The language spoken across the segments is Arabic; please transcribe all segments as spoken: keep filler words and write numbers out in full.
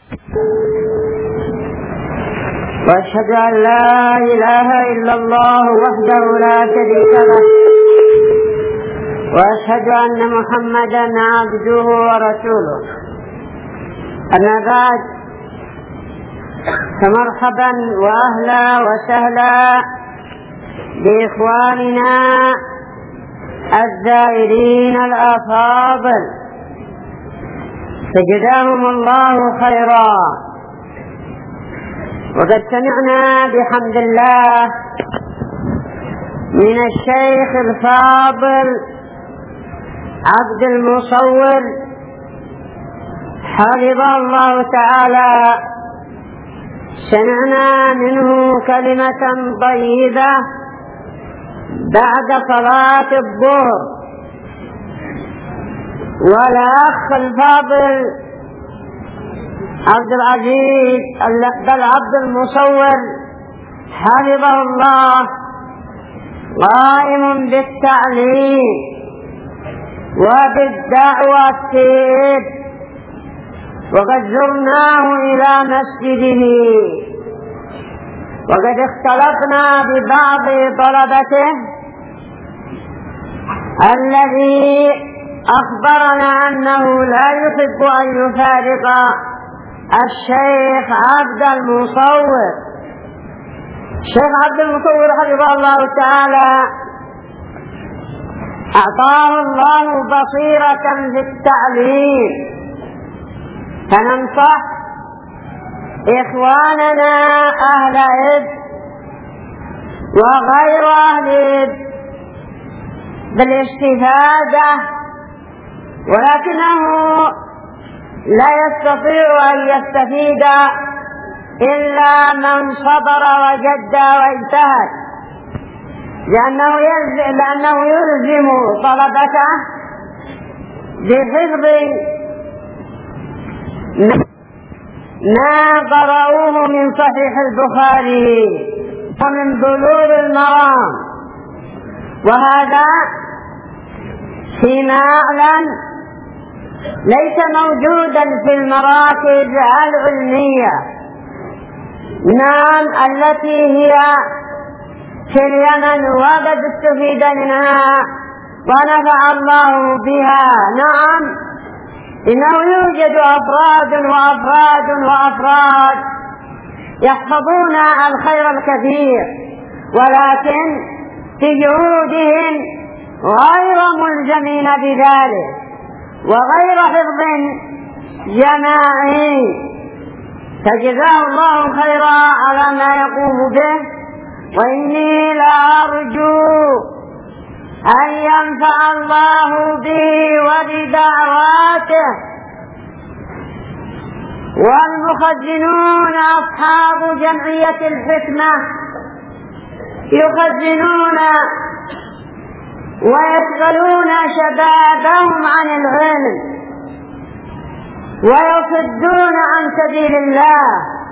وأشهد أن لا إله إلا الله وحده لا شريك له، وأشهد أن محمدا عبده ورسوله. أما بعد، فمرحبا وأهلا وسهلا بإخواننا الزائرين الأفاضل، فجزاهم الله خيرا. وقد سمعنا بحمد الله من الشيخ الفاضل عبد المصور حفظه الله تعالى، سمعنا منه كلمة طيبة بعد صلاة الظهر. والأخ الفاضل عبد العزيز بل عبد المصور حفظه الله قائم بالتعليم وبالدعوة، وقد زرناه إلى مسجده، وقد اختلطنا ببعض طلبته الذي أخبرنا أنه لا يحب أن يفارق الشيخ عبد المصور. الشيخ عبد المصور حفظه الله تعالى أعطاه الله بصيرة في التعليم، فننصح إخواننا أهل إذ وغير أهل إذ بالاستفادة، ولكنه لا يستطيع أن يستفيد إلا من صبر وجد واجتهد، لأنه يلزم, لأنه يلزم طلبته بحفظ ما قرأوه من صحيح البخاري ومن بلوغ المرام، وهذا فيما أعلم ليس موجودا في المراكز العلمية، نعم التي هي في اليمن وقد استفيد منها ونفع الله بها. نعم، إنه يوجد أفراد وأفراد وأفراد يحفظون الخير الكثير، ولكن في جهودهم غير ملزمين بذلك وغير حفظ جماعي، فجزاه الله خيرا على ما يقوم به. وإني لأرجو أن ينفع الله به وبدعواته. والمخزنون أصحاب جمعية الحكمة يخزنون ويشغلون شبابهم عن العلم ويصدون عن سبيل الله،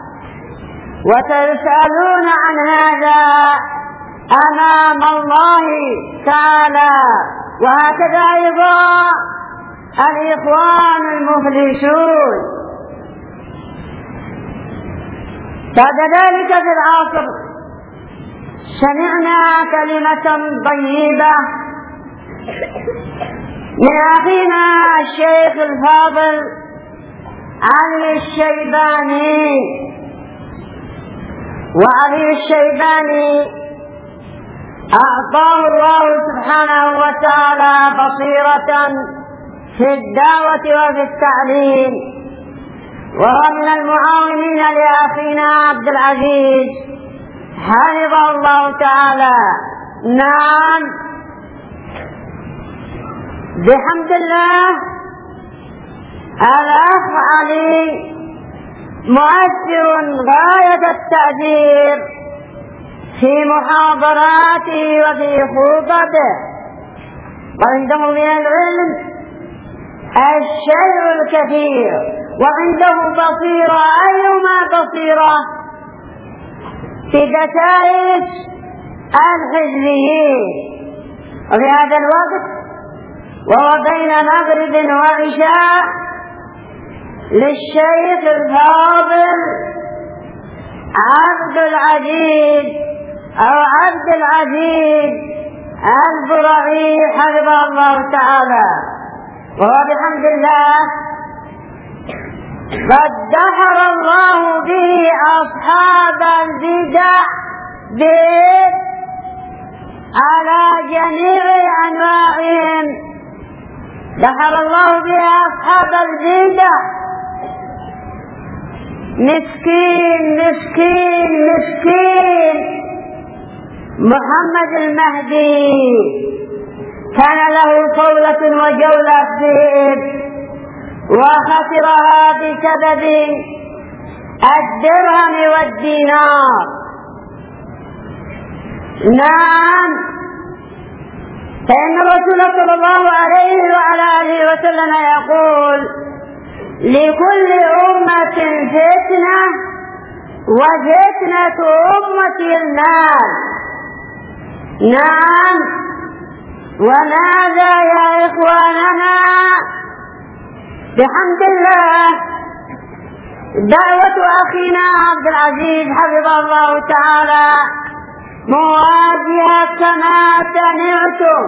وتسألون عن هذا أمام الله تعالى. وهكذا أيضا الإخوان المفلسون. بعد ذلك في العصر سمعنا كلمة طيبة من أخينا الشيخ الفاضل علي الشيباني. وعلي الشيباني أعطاه الله سبحانه وتعالى بصيرة في الدعوة وفي التعليم، وهو من المعاونين لأخينا عبد العزيز حفظه الله تعالى. نعم، بحمد الله الأخ علي مؤثر غاية التأثير في محاضراته وفي خطبه، وعنده من العلم الشيء الكثير، وعنده بصيرة أيما بصيرة في دسائس الحزبيين. وفي هذا الوقت وهو بين مغرب وعشاء للشيخ الفاضل عبد العزيز أو عبد العزيز البرعي حفظه الله تعالى، وهو بحمد الله قد دحر الله به أصحاب البدع على جميع أنواعهم. دحر الله به أصحاب البدع، مسكين مسكين مسكين محمد المهدي كان له صولة وجولة ذئب وخسرها بسبب الدرهم والدينار. نعم، فإن الرسول صلى الله عليه وعلى آله وسلم يقول: لكل أمة فتنة وفتنة أمتي المال. نعم، وماذا يا إخواننا؟ بحمد الله دعوة أخينا عبد العزيز حفظه الله تعالى مواجهة كما سمعتم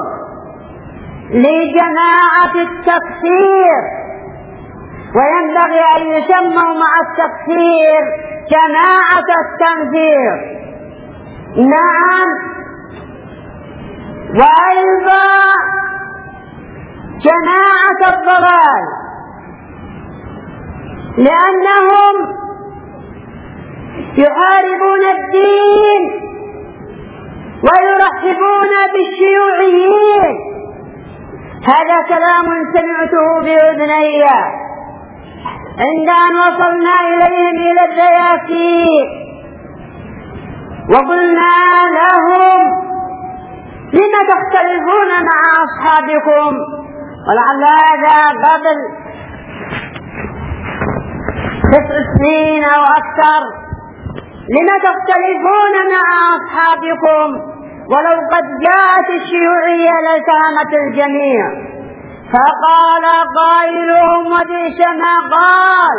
لجماعة التكفير، وينبغي أن يسموا مع التكفير جماعة التنفير. نعم، وأيضا جماعة الضلال، لأنهم يحاربون الدين ويرحبون بالشيوعيين. هذا كلام سمعته بأذني عند أن وصلنا إليهم إلى الزياتين، وقلنا لهم: لم تختلفون مع أصحابكم؟ ولعل هذا قبل تسع سنين أو أكثر. لم تختلفون مع أصحابكم؟ ولو قد جاءت الشيوعية لالتهمت الجميع. فقال قائلهم وبئس ما قال: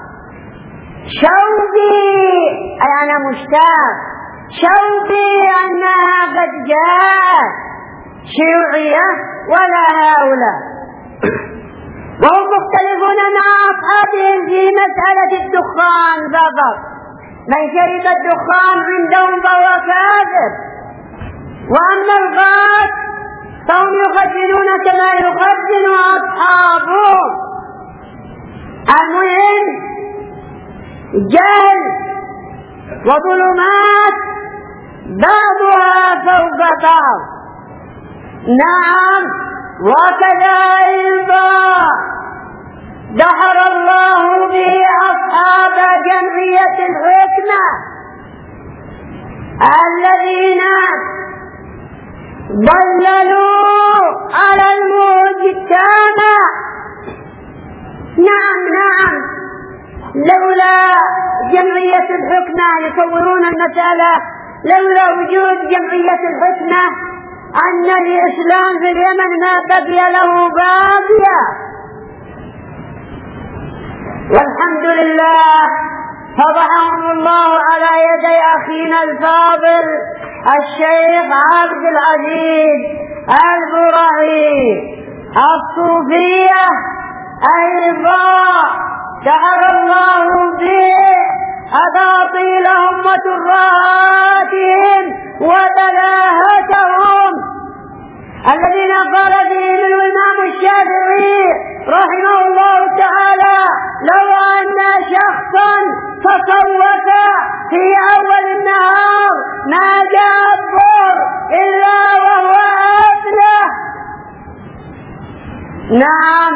شوقي، أي أنا مشتاق، شوقي أنها قد جاءت شيوعية ولا هؤلاء. وهم مختلفون مع أصحابهم في مسألة الدخان فقط. من شرب الدخان عندهم فهو كافر، وأما الغاز فهم يخزنون كما يخزن أصحابهم. المهم جهل وظلمات بعضها فوق بعض. نعم، وكذا أيضا دحر الله به أصحاب جمعية الحكمة الذين ضللوا على المجتمع. نعم نعم، لولا جمعية الحكمة يصورون المسألة، لولا وجود جمعية الحكمة أن الإسلام في اليمن ما بقي له باقية. والحمد لله فضحهم الله على يدي أخينا الفاضل الشيخ عبد العزيز البرعي. الصوفية أيضا دحر الله به أباطيلهم وترهاتهم وبلاهتهم، الذين قال فيهم الإمام الشافعي رحمه الله تعالى: لو أن شخصا تصوف في أول النهار ما جاء الظهر إلا وهو أفلح. نعم،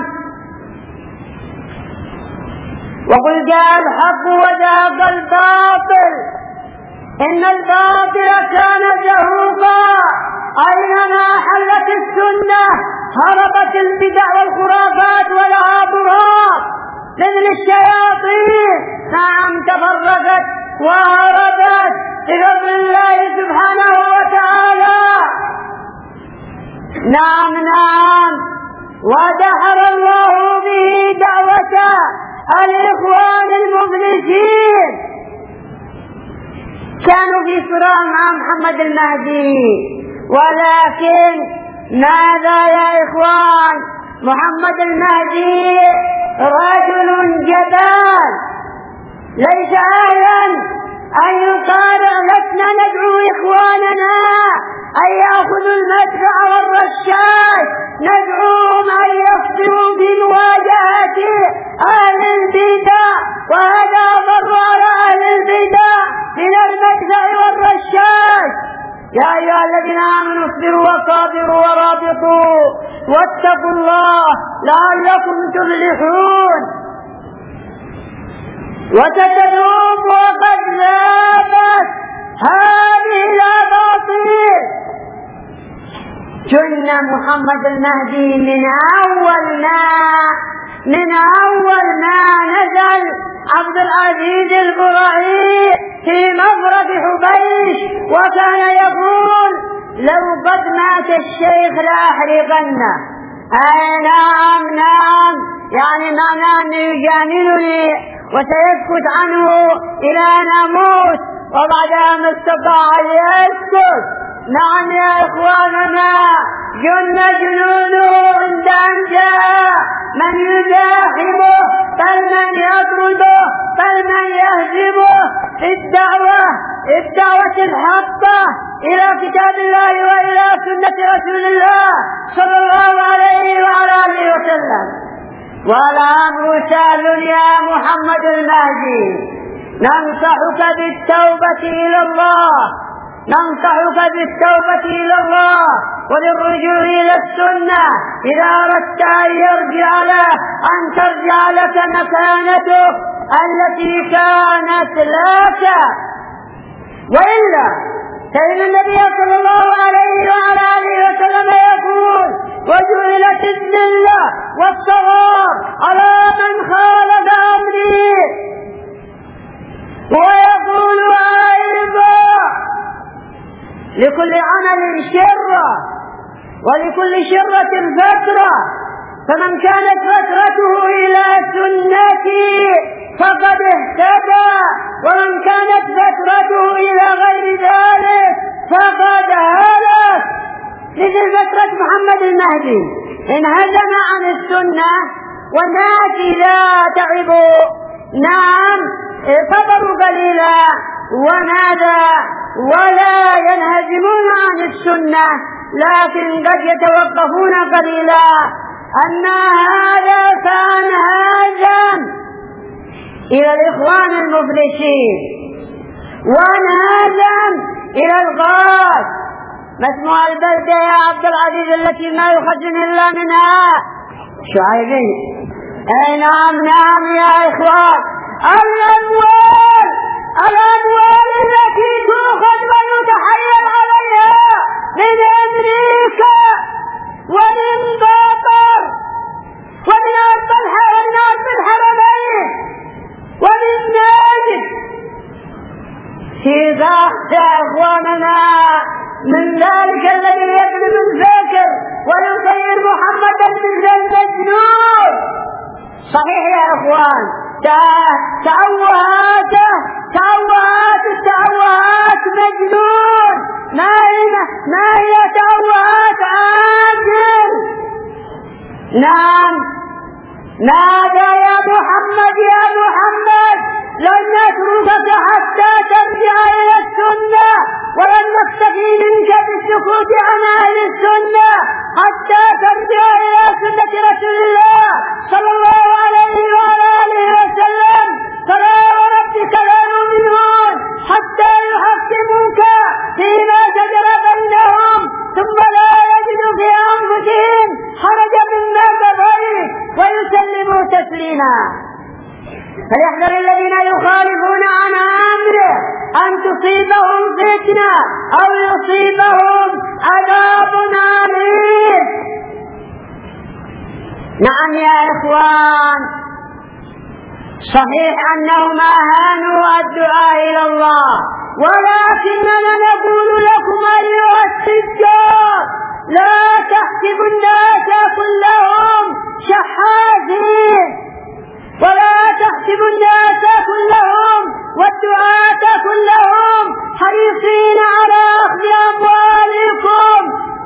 وقل جاء الحق وذهب الباطل إن الباطل كان زهوقا. أينما حلت السنة هربت البدع والخرافات والعاطرات مثل الشياطين. نعم، تفرقت وهربت بفضل الله سبحانه وتعالى. نعم نعم، ودحر الله به دعوة الإخوان المفلسين كانوا في صراع مع محمد المهدي، ولكن ماذا يا إخوان؟ محمد المهدي رجل جبان ليس أهلا أن يطالع. لسنا ندعو إخواننا أن يأخذوا المدفع والرشاش، ندعوهم أن يصبروا بمواجهة أهل البدع، وهذا ضر على أهل البدع من المدفع والرشاش. يا أيها الذين آمنوا اصبروا وصابروا ورابطوا واتقوا الله لعلكم تفلحون. وستذوب وقد ذابت هذه الأباطيل. جن محمد المهدي من أول ما من أول ما نزل عبد العزيز البرعي في مفرق حبيش، وكان يقول لو قد مات الشيخ لأحرقنه. أي نعم نعم، يعني معناه أنه يجاملني وسيسكت عنه إلى أن أموت، وبعدها ما استطاع يسكت. نعم يا إخواننا، جن جنونه عند أن جاء من يزاحمه بل من يطرده بل من يهزمه في الدعوة الدعوة الحقة إلى كتاب الله وإلى سنة رسول الله صلى الله عليه وعلى آله وسلم. والأمر سهل يا محمد المهدي، ننصحك بالتوبة إلى الله ننصحك بالتوبة إلى الله وللرجوع إلى السنة إذا أردت أن يرجع له أن ترجع لك مكانتك التي كانت لك، وإلا فإن النبي صلى الله عليه وعلى آله وسلم يقول وجعلت الذلة والصغار على من خالف أمري، ويقول أيضا لكل عمل شرة ولكل شرة فترة، فمن كانت فترته إلى سنتي فقد اهتدى، ومن كانت فترته إلى غير ذلك فقد هلك. مثل فترة محمد المهدي انهزم عن السنة والناس لا تعبوا، نعم صبروا قليلا وماذا ولا ينهزمون عن السنة، لكن قد يتوقفون قليلا. أما هذا فانهزم إلى الإخوان المفلسين وانهزم إلى الغاز. ما اسمها البلدة يا عبد العزيز التي ما يخزن إلا منها؟ شعيبين. أي نعم نعم يا إخوان، الأموال الأموال التي تؤخذ ويتحيل عليها من أمريكا ومن قطر ومن أرض الحرمين ومن نجد في ضغط يا إخواننا من ذلك الذي يظلم الفكر ويصير محمدا مثل المجنون. صحيح يا إخوان، تعوهاته تعوهات التعوهات مجنون، ما هي ما هي تعوهات عاجل. نعم، ماذا يا محمد يا محمد؟ لن نتركك حتى ترجع إلى السنة، ولن نستفي منك بالسكوت عن أهل السنة حتى ترجع إلى سنة رسول الله صلى الله عليه وعلى آله وسلم. فلا وربك لا يؤمنون حتى يحكموك فيما شجر بينهم ثم لا يجدوا في أنفسهم حرجا مما قضيت ويسلموا تسليما. فليحذر الذين يخالفون عن أمره أن تصيبهم فتنة أو يصيبهم عذاب أليم. نعم يا إخوان، صحيح أنهم أهانوا الدعاء إلى الله، ولكننا نقول لكم أيها التجار لا تحسبوا الناس كلهم شحاذين، ولا تحسب الناس كلهم والدعاة كلهم حريصين على أخذ أموالكم.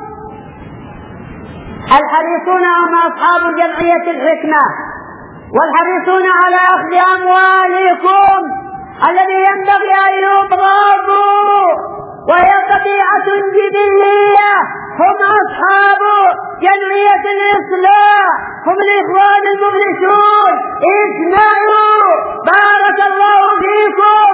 الحريصون هم أصحاب جمعية الحكمة، والحريصون على أخذ أموالكم الذي ينبغي أن يضربوا وهي قطيعة جبلية هم أصحاب جمعية الإصلاح، هم الإخوان المفلسون. اسمعوا بارك الله فيكم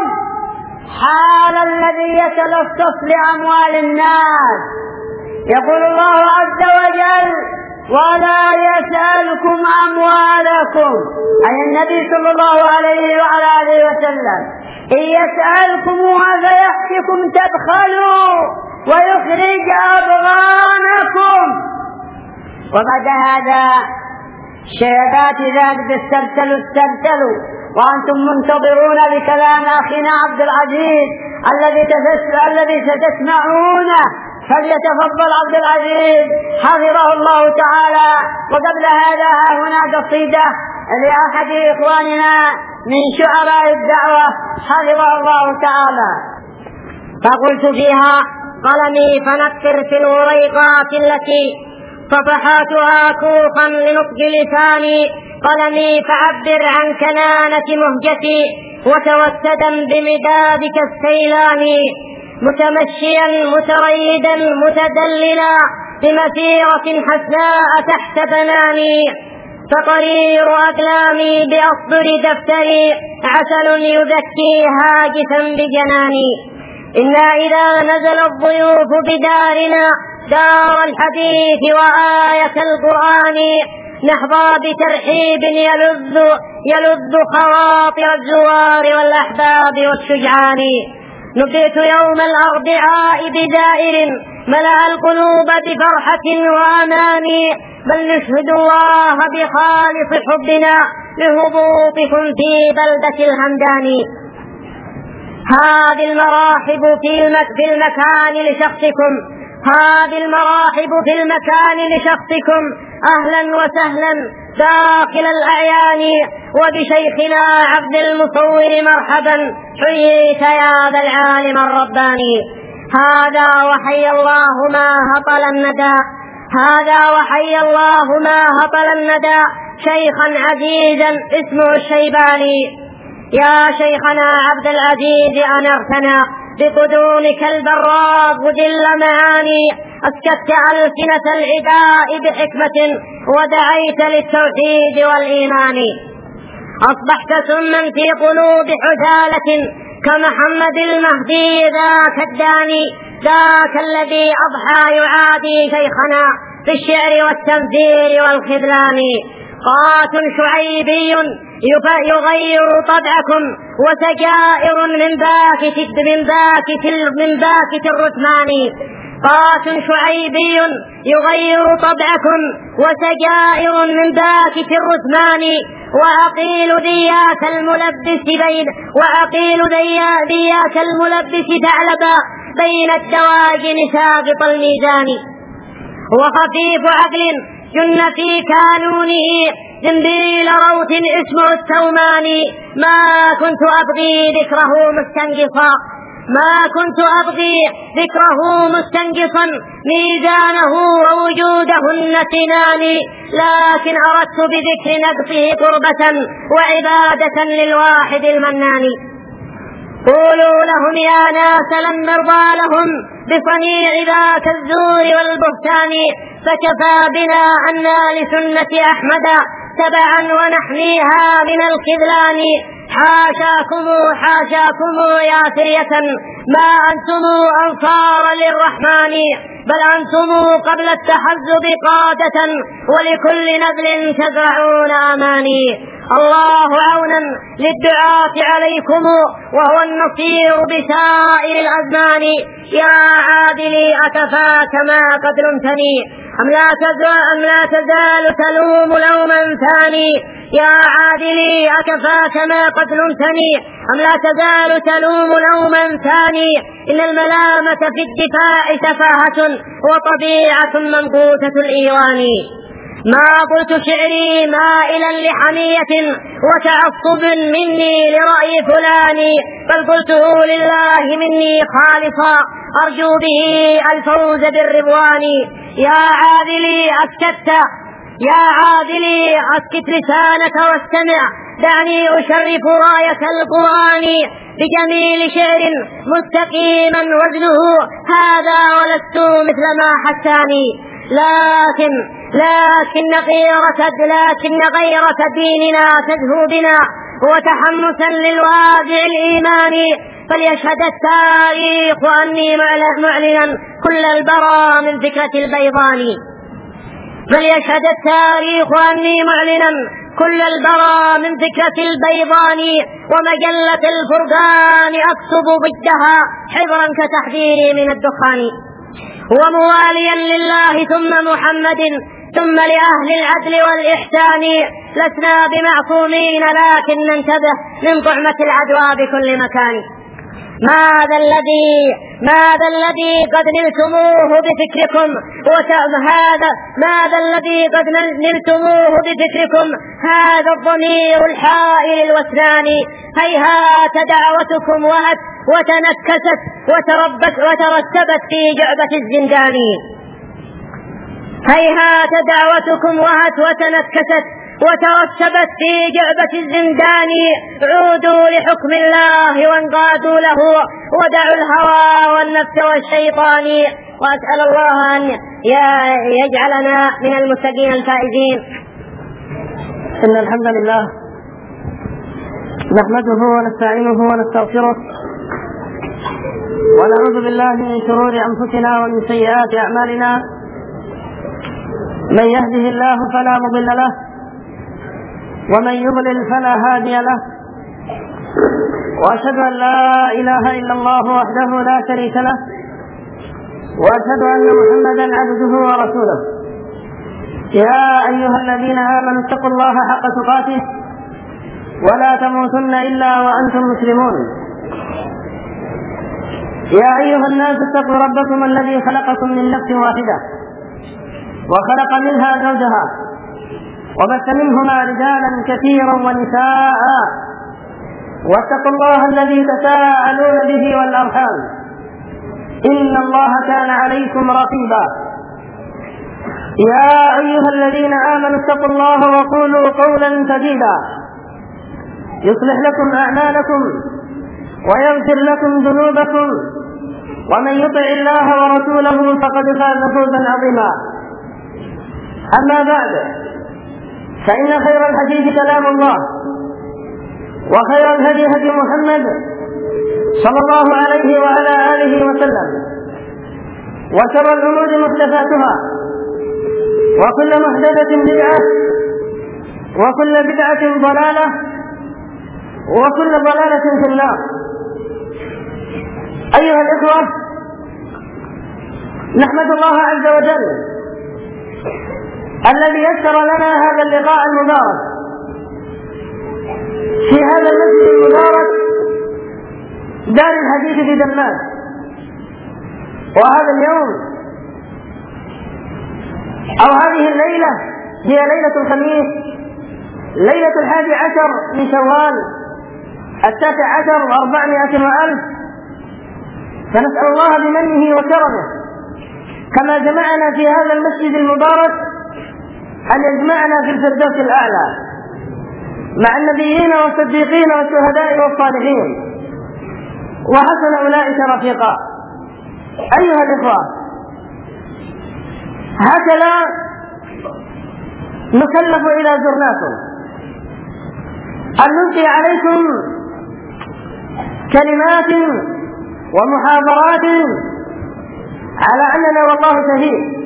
حال الذي يتلصص لأموال الناس. يقول الله عز وجل: ولا يسألكم أموالكم، أي النبي صلى الله عليه وعلى آله وسلم، إن يسألكمها فيحككم تبخلوا ويخرج أضغانكم. وبعد هذا شهادات ذلك استرسلوا استرسلوا وأنتم منتظرون بكلام أخينا عبد العزيز الذي الذي ستسمعونه. فليتفضل عبد العزيز حفظه الله تعالى. وقبل هذا هنا قصيدة لأحد إخواننا من شعراء الدعوة حفظه الله تعالى. فقلت فيها: قلمي فنكر في الوريقات التي صفحاتها كوخا لنطق لساني، قلمي فعبر عن كنانة مهجتي وتوسدا بمدادك السيلاني، متمشيا متريدا متدللا بمسيرة حسناء تحت بناني، فقرير أقلامي بأصدر دفتري عسل يذكي هاجسا بجناني. إنا إذا نزل الضيوف بدارنا دار الحديث وآية القرآن نحظى بترحيب يلذ يلذ خواطر الزوار والأحباب والشجعان. نبئت يوم الأربعاء بدائر ملأ القلوب بفرحة وأمان، بل نشهد الله بخالص حبنا لهبوطكم في بلدة الهمدان. هذه المراحب في المكان لشخصكم، هذه المراحب في المكان لشخصكم، أهلا وسهلا داخل الأعيان، وبشيخنا عبد المصور مرحبا، حييت يا ذا العالم الرباني. هذا وحي الله ما هطل الندى، هذا وحي الله ما هطل الندى، شيخا عزيزا اسمه الشيباني. يا شيخنا عبد العزيز أنرتنا بقدومك البراق جل معاني، أسكت ألسنة العداء بحكمة ودعيت للتوحيد والإيمان. أصبحت سما في قلوب حثالة كمحمد المهدي ذاك الداني، ذاك الذي أضحى يعادي شيخنا في الشعر والتمثيل والخذلان. قات شعيبي يغير طبعكم وسجائر من باكت من باكت من باكت الرثمان. قات شعيبي يغير طبعكم وسجائر من باكت الرثمان، وعقيل ذياك الملبس بين وعقيل ذياك الملبس ثعلبا بين الدواجن سابط الميزان. وخفيف عقل جن في كانونه زنبيل روث اسمه الثومان، ما كنت أبغي ذكره مستنقصا ما كنت أبغي ذكره مستنقصا ميزانه ووجوده النتنان، لكن أردت بذكر نقصه قربة وعبادة للواحد المنان. قولوا لهم يا ناس لن نرضى لهم بصنيع ذاك الزور والبهتان، فكفى بنا أنا لسنة أحمد تبعا ونحميها من الخذلان. حاشاكم حاشاكم يا سرية ما أنتم أنصار للرحمن، بل أنتم قبل التحزب قادة ولكل نبل تزرعون أماني. الله عونا للدعاة عليكم وهو النصير بسائر الأزمان. يا عادلي أكفاك ما قد لمتني أم لا تزال, أم لا تزال تلوم لوما ثاني. يا عادلي أكفاك ما قد لمتني أم لا تزال تلوم لوما ثاني. إن الملامة في الدفاع سفاهة وطبيعة منقوطة الإيوان. ما قلت شعري مائلا لحمية وتعصب مني لرأي فلان، بل قلته لله مني خالصا أرجو به الفوز بالرضوان. يا عاذلي أسكت يا عاذلي أسكت لسانك واستمع، دعني أشرف راية القرآن بجميل شعر مستقيما وزنه هذا، ولست مثل ما حساني. لكن لكن غيرة لكن غيرة ديننا تزهو بنا وتحمسا للوادع الإيماني، فليشهد التاريخ أني معلنا كل البرى من فكرة البيضان. فليشهد التاريخ أني معلنا كل البرى من فكرة البيضان، ومجلة الفرقان أكتب ضدها حبرا كتحذيري من الدخان. ومواليا لله ثم محمد ثم لأهل العدل والإحسان، لسنا بمعصومين لكن ننتبه من طعمة العدوى بكل مكان. ماذا الذي ماذا الذي قد نلتموه بفكركم هذا ماذا الذي قد نلتموه بفكركم هذا الضمير الحائل الوثنان. هيهات دعوتكم وهت وتنكست وتربت وترتبت في جعبة الزندان. هيهات دعوتكم وهت وتنكست وترتبت في جعبة الزندان. عودوا لحكم الله وانقادوا له ودعوا الهوى والنفس والشيطان. وأسأل الله أن يجعلنا من المتقين الفائزين. إن الحمد لله نحمده ونستعينه ونستغفره ونعوذ بالله من شرور أنفسنا ومن سيئات أعمالنا. من يهده الله فلا مضل له ومن يضلل فلا هادي له، وأشهد أن لا إله إلا الله وحده لا شريك له، وأشهد أن محمدا عبده ورسوله. يا أيها الذين آمنوا اتقوا الله حق تقاته ولا تموتن إلا وأنتم مسلمون. يا أيها الناس اتقوا ربكم الذي خلقكم من نفس واحدة وخلق منها زوجها وبث منهما رجالا كثيرا ونساء، واتقوا الله الذي تساءلون به والأرحام إن الله كان عليكم رقيبا. يا أيها الذين آمنوا اتقوا الله وقولوا قولا سديدا يصلح لكم أعمالكم ويغفر لكم ذنوبكم، ومن يطع الله ورسوله فقد فاز فوزا عظيما. أما بعد، فإن خير الحديث كلام الله، وخير الهدي هدي محمد صلى الله عليه وعلى آله وسلم، وشر الأمور محدثاتها، وكل محدثة بدعة، وكل بدعة ضلالة، وكل ضلالة في النار. أيها الإخوة، نحمد الله عز وجل الذي يسر لنا هذا اللقاء المبارك في هذا المسجد المبارك دار الحديث في دمام. وهذا اليوم أو هذه الليلة هي ليلة الخميس، ليلة الحادي عشر من شوال التاسع عشر وأربعمائة وألف. فنسأل الله بمنه وكرمه كما جمعنا في هذا المسجد المبارك أن يجمعنا في الفردوس الأعلى مع النبيين والصديقين والشهداء والصالحين، وحسن أولئك رفيقا. أيها الإخوة، هكذا نكلف إلى زرناكم أن نلقي عليكم كلمات ومحاضرات على أننا والله شهيد.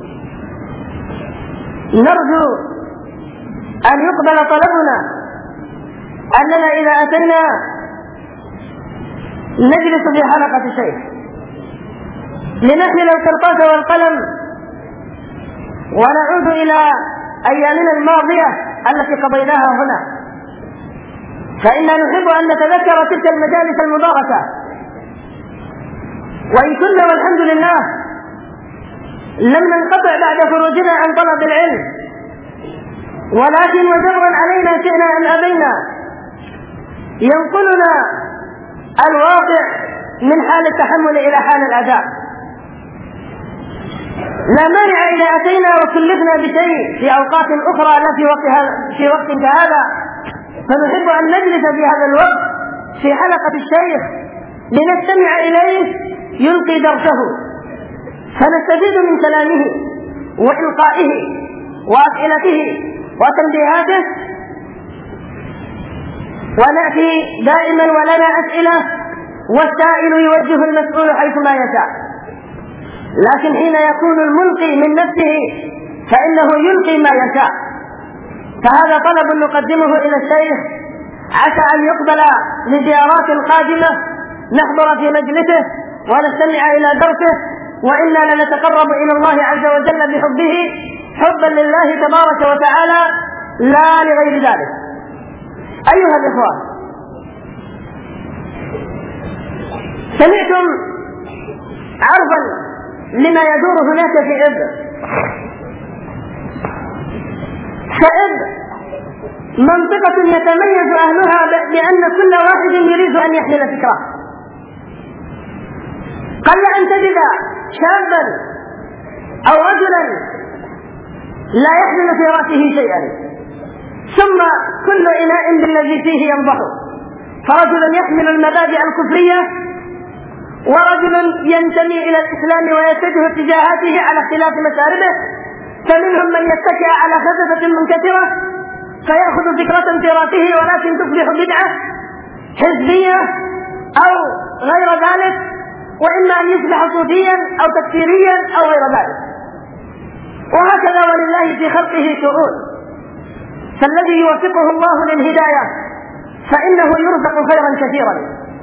نرجو أن يقبل طلبنا أننا إذا أتينا نجلس في حلقة الشيخ لنحمل القرطاس والقلم ونعود إلى أيامنا الماضية التي قضيناها هنا، فإننا نحب أن نتذكر تلك المجالس المباركة. وإن كنا والحمد لله لم ننقطع بعد خروجنا عن طلب العلم، ولكن وجبرا علينا شئنا أم أبينا ينقلنا الواقع من حال التحمل إلى حال الأداء. لا مانع إذا أتينا وكلفنا بشيء في أوقات أخرى لا في وقت في وقت كهذا، فنحب أن نجلس في هذا الوقت في حلقة الشيخ لنستمع إليه يلقي درسه، فنستفيد من كلامه وإلقائه وأسئلته وتنبيهاته، ونأتي دائما ولنا أسئلة والسائل يوجه المسؤول حيثما يشاء. لكن حين يكون الملقي من نفسه فإنه يلقي ما يشاء. فهذا طلب نقدمه إلى الشيخ عسى أن يقبل لزيارات قادمة نحضر في مجلسه ونستمع إلى درسه، وإنا لنتقرب إلى الله عز وجل بحبه حبا لله تبارك وتعالى لا لغير ذلك. أيها الإخوة، سمعتم عرضا لما يدور هناك في إب. فإب منطقة يتميز أهلها بأن كل واحد يريد أن يحمل فكرة. قل أن تجد شابا أو رجلا لا يحمل في رأسه شيئا، ثم كل إناء بالذي فيه ينضح، فرجل يحمل المبادئ الكفرية ورجل ينتمي إلى الإسلام ويتجه اتجاهاته على اختلاف مساربه، فمنهم من يتكئ على خفة منكسرة فيأخذ فكرة في رأسه ولكن تصبح بدعة حزبية أو غير ذلك، وإما أن يصبح صوفيا أو تكفيريا أو غير ذلك. وهكذا ولله في خلقه شؤون، فالذي يوفقه الله للهداية فإنه يرزق خيرا كثيرا.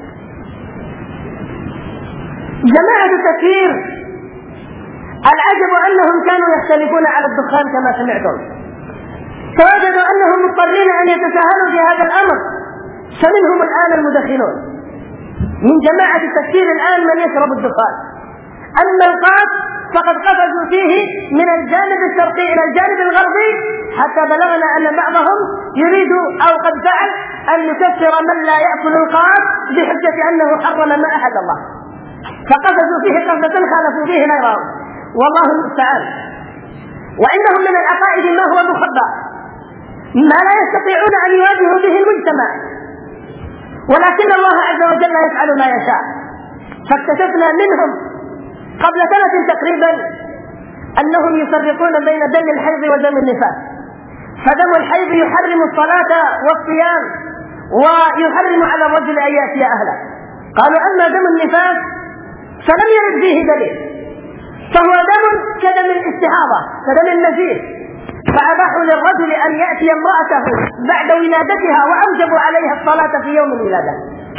جماعة التكفير العجب أنهم كانوا يختلفون على الدخان كما سمعتم، فوجدوا أنهم مضطرين أن يتساهلوا في هذا الأمر، فمنهم الآن المدخنون. من جماعة التكفير الآن من يشرب الدخان. أما القاس فقد قفزوا فيه من الجانب الشرقي إلى الجانب الغربي، حتى بلغنا أن بعضهم يريد أو قد فعل أن يكفر من لا يأكل القاس بحجة أنه حرم ما أحد الله، فقفزوا فيه قفزة خالفوا فيه غيرهم، والله المستعان. وعندهم من العقائد ما هو مخبأ، ما لا يستطيعون أن يواجهوا به المجتمع، ولكن الله عز وجل يفعل ما يشاء. فاكتشفنا منهم قبل سنة تقريبا أنهم يفرقون بين دم الحيض ودم النفاس، فدم الحيض يحرم الصلاة والصيام ويحرم على الرجل أن يأتي أهله. قالوا أما دم النفاس فلم يرد فيه دليل، فهو دم كدم الاستحاضة كدم النزيف، فأباحوا للرجل أن يأتي امرأته بعد ولادتها وأوجبوا عليها الصلاة في يوم الولادة،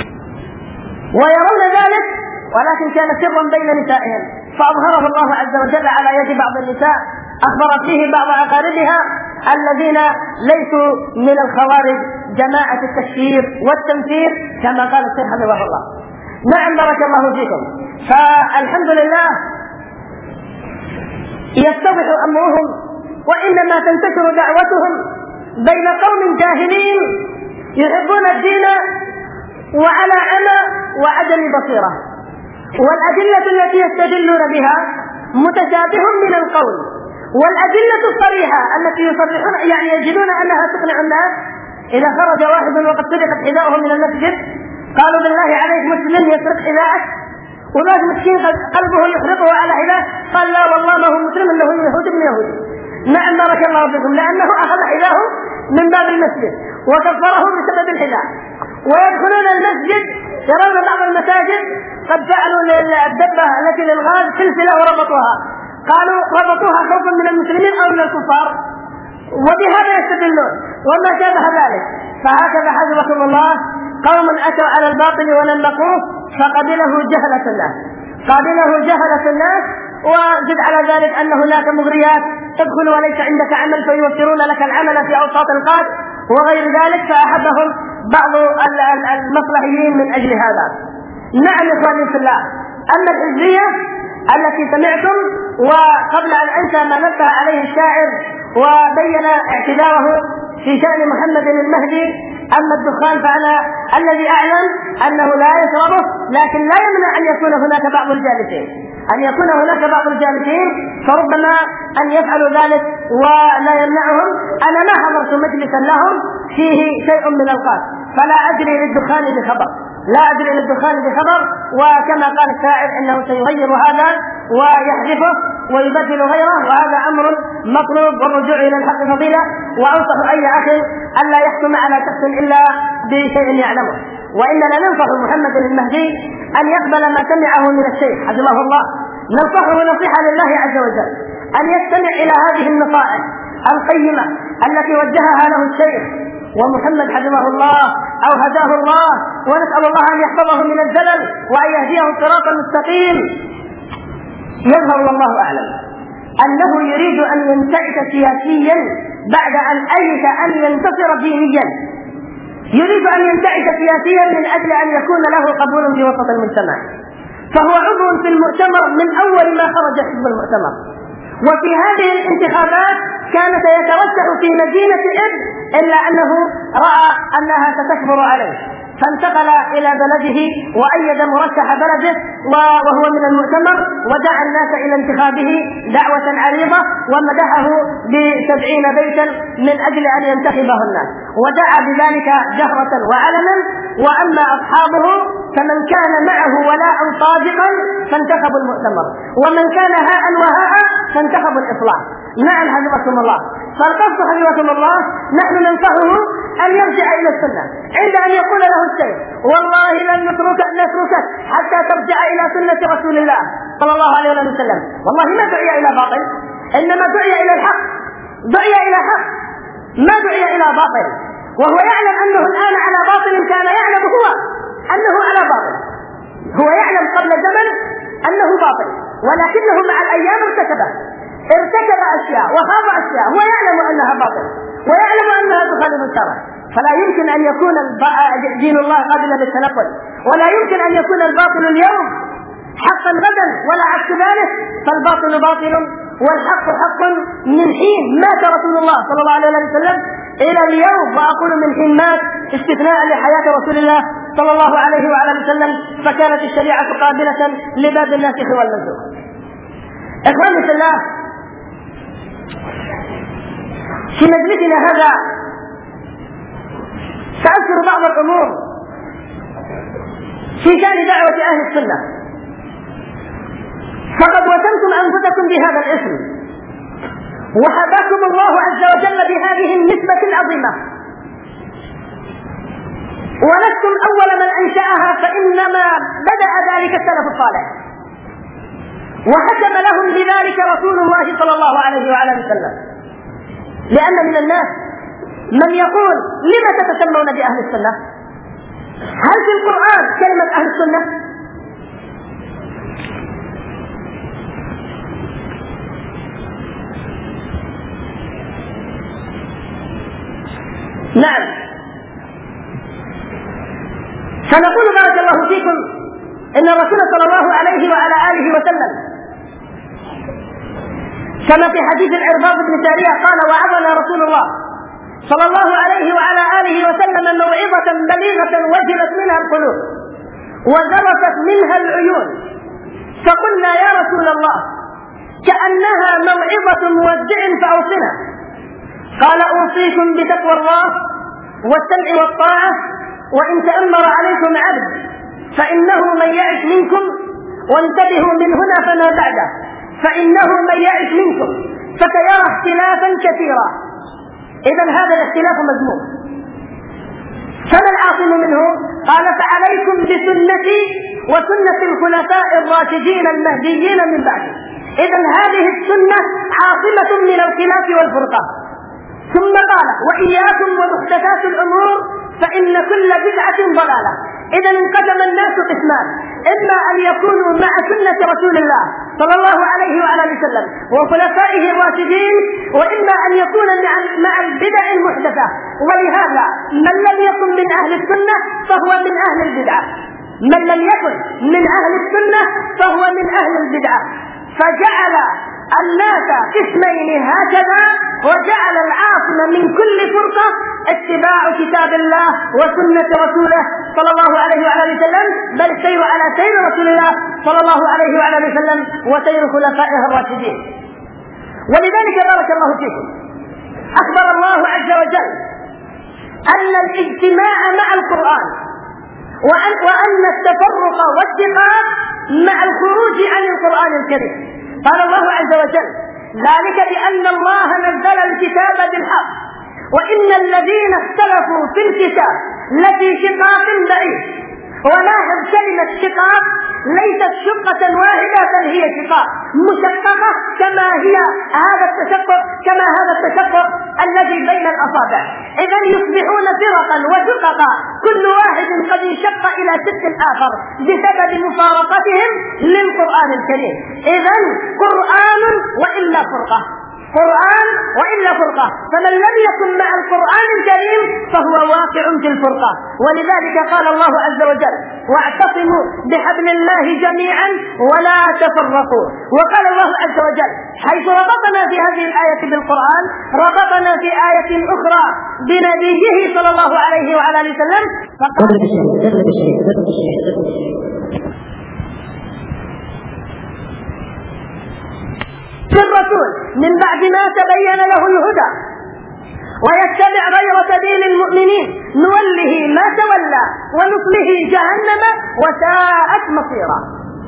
ويرون ذلك ولكن كان سرا بين نسائهم، فأظهره الله عز وجل على يد بعض النساء أخبرت فيه بعض أقاربها الذين ليسوا من الخوارج جماعة التكفير والتنفير كما قال الشيخ حفظه الله. نعم بارك الله فيكم. فالحمد لله يتضح أمرهم، وإنما تنتشر دعوتهم بين قوم جاهلين يحبون الدين وعلى عمى وعدم بصيرة، والأدلة التي يستدلون بها متشابه من القول، والأدلة الصريحة التي يصرحون يعني يجدون أنها تقنع الناس. إذا خرج واحد وقد سرقت حذاؤه من المسجد قالوا بالله عليك مسلم يسرق حذاءك، وبعد مسكين قلبه يحرقه على حذاء قال لا والله ما هو مسلم انه يهود ابن يهود. نعم بارك الله فيكم، لأنه أخذ حذاءه من باب المسجد وكفره بسبب الحذاء. ويدخلون المسجد يرون بعض المساجد قد فعلوا الدبة التي للغاز سلسلة وربطوها، قالوا ربطوها خوفا من المسلمين أو من الكفار، وبهذا يستدلون وما شابه ذلك. فهكذا حفظكم الله قوم أتوا على الباطل ونمقوه فقبله جهلة الناس قابله جهلة الناس وزد على ذلك أن هناك مغريات تدخل وليس عندك عمل فيوفرون لك العمل في أوساط القاد وغير ذلك، فأحبهم بعض المصلحيين من أجل هذا. نعم إخواني في الله، أما الحزبية التي سمعتم وقبل أن أنسى ما نبه عليه الشاعر وبين اعتذاره في شأن محمد المهدي. أما الدخان فأنا الذي أعلم أنه لا يشربه، لكن لا يمنع أن يكون هناك بعض الجالسين أن يكون هناك بعض الجالسين فربما أن يفعلوا ذلك ولا يمنعهم. أنا ما حضرت مجلسا لهم فيه شيء من القاس، فلا أدري للدخان بخبر لا أدري للدخان بخبر وكما قال الشاعر إنه سيغير هذا ويحذفه ويبدل غيره، وهذا أمر مطلوب والرجوع إلى الحق فضيلة. وأنصح أي أخ ألا يحكم على شخص إلا بشيء يعلمه. وإننا ننصح محمد المهدي أن يقبل ما سمعه من الشيخ حفظه الله، ننصحه نصيحة لله عز وجل أن يستمع إلى هذه النصائح القيمة التي وجهها له الشيخ ومحمد حفظه الله أو هداه الله، ونسأل الله أن يحفظه من الزلل وأن يهديه الصراط المستقيم. يظهر والله أعلم أنه يريد أن ينتعش سياسيا بعد أن أيس أن ينتصر دينيا، يريد أن ينتعش سياسيا من أجل أن يكون له قبول في وسط المجتمع. فهو عضو في المؤتمر من أول ما خرج حزب المؤتمر، وفي هذه الانتخابات كان سيترشح في مدينة إب إلا أنه رأى أنها ستكبر عليه فانتقل إلى بلده وأيد مرشح بلده وهو من المؤتمر، ودعا الناس إلى انتخابه دعوة عريضة ومدحه بسبعين بيتا من أجل أن ينتخبه الناس، ودعا بذلك جهرة وعلنا. وأما أصحابه فمن كان معه ولاء صادقا فانتخبوا المؤتمر، ومن كان هاء وهاء فانتخبوا الإصلاح. نعم حفظكم الله. فالقصد حفظكم الله نحن ننصحه أن يرجع إلى السنة عند أن يقول له الشيخ والله لن نتركك نتركك حتى ترجع إلى سنة رسول الله صلى الله عليه وسلم. والله ما دعي إلى باطل، إنما دعي إلى الحق، دعي إلى حق ما دعي إلى باطل، وهو يعلم أنه الآن على باطل كان يعلم هو أنه على باطل، هو يعلم قبل زمن أنه باطل، ولكنه مع الأيام ارتكب ارتكب أشياء وخاض أشياء هو يعلم أنها باطل ويعلم أنها تخالف الشرع. فلا يمكن أن يكون دين الله قابلا للتنقل، ولا يمكن أن يكون الباطل اليوم حقا غدا ولا عكس ذلك، فالباطل باطل والحق حق من حين مات رسول الله صلى الله عليه وسلم إلى اليوم، وأقول من حين مات استثناء لحياة رسول الله صلى الله عليه وعلى وسلم، فكانت الشريعة قابلة لباب الناسخ والمنسوخ. إخواني في الله، في مجلسنا هذا سأذكر بعض الأمور في شأن دعوة أهل السنة، فقد وسمتم أنفسكم بهذا الاسم وحباكم الله عز وجل بهذه النسبة العظيمة، ولستم أول من أنشأها، فإنما بدأ ذلك السلف الصالح وحكم لهم بذلك رسول الله صلى الله عليه وعلى وسلم. لأن من الناس من يقول لما تتسمون بأهل السنة؟ هل في القرآن كلمة أهل السنة؟ نعم. فنقول بارك الله فيكم إن الرسول صلى الله عليه وعلى آله وسلم كما في حديث العرباض بن سارية قال وعظنا رسول الله صلى الله عليه وعلى آله وسلم موعظة بليغة وجلت منها القلوب وذرفت منها العيون، فقلنا يا رسول الله كأنها موعظة مودع فأوصنا. قال أوصيكم بتقوى الله والسمع والطاعة وإن تأمر عليكم عبد فإنه من يعش منكم، وانتبهوا من هنا فما بعده، فإنه من يعش منكم فسيرى اختلافا كثيرا. إذن هذا الاختلاف مذموم، فما العاصم منه؟ قال فعليكم بسنتي وسنة الخلفاء الراشدين المهديين من بعدي. إذن هذه السنة عاصمة من الخلاف والفرقة. ثم قال وإياكم ومحدثات الأمور فإن كل بدعة ضلالة. إذا انقسم الناس قسمان، إما أن يكونوا مع سنة رسول الله صلى الله عليه وعلى وسلم وخلفائه الراشدين، وإما أن يكون مع البدع المحدثة. ولهذا من لم يكن من أهل السنة فهو من أهل البدعة، من لم يكن من أهل السنة فهو من أهل البدعة. فجعل الناس قسمين هكذا وجعل العاصم من كل فرقة اتباع كتاب الله وسنة رسوله صلى الله عليه وعلى اله وسلم، بل السير على سير رسول الله صلى الله عليه وعلى اله وسلم وسير خلفائه الراشدين. ولذلك بارك الله فيكم أخبر الله عز وجل أن الاجتماع مع القرآن وأن, وأن التفرق والشقاق مع الخروج عن القرآن الكريم. قال الله عز وجل: ذلك بأن الله نزل الكتاب بالحق وإن الذين اختلفوا في الكتاب لفي شقاق بعيد. ولاحظ كلمة شقاق ليست شقة واحدة بل هي شقاق مشققة كما هي هذا التشقق كما هذا التشقق الذي بين الأصابع. إذا يصبحون فرقا وشققا كل واحد قد انشق إلى شق الآخر بسبب مفارقتهم للقرآن الكريم. إذا قرآن وإلا فرقة، قرآن وإلا فرقة، فمن لم يكن مع القرآن الكريم فهو واقع في الفرقة. ولذلك قال الله عز وجل: واعتصموا بحبل الله جميعا ولا تفرقوا. وقال الله عز وجل حيث ربطنا في هذه الآية بالقرآن ربطنا في آية أخرى بنبيه صلى الله عليه وعلى آله وسلم فقال الرسول من بعد ما تبين له الهدى ويتبع غير سبيل المؤمنين نوله ما تولى ونصله جهنم وساءت مصيرا.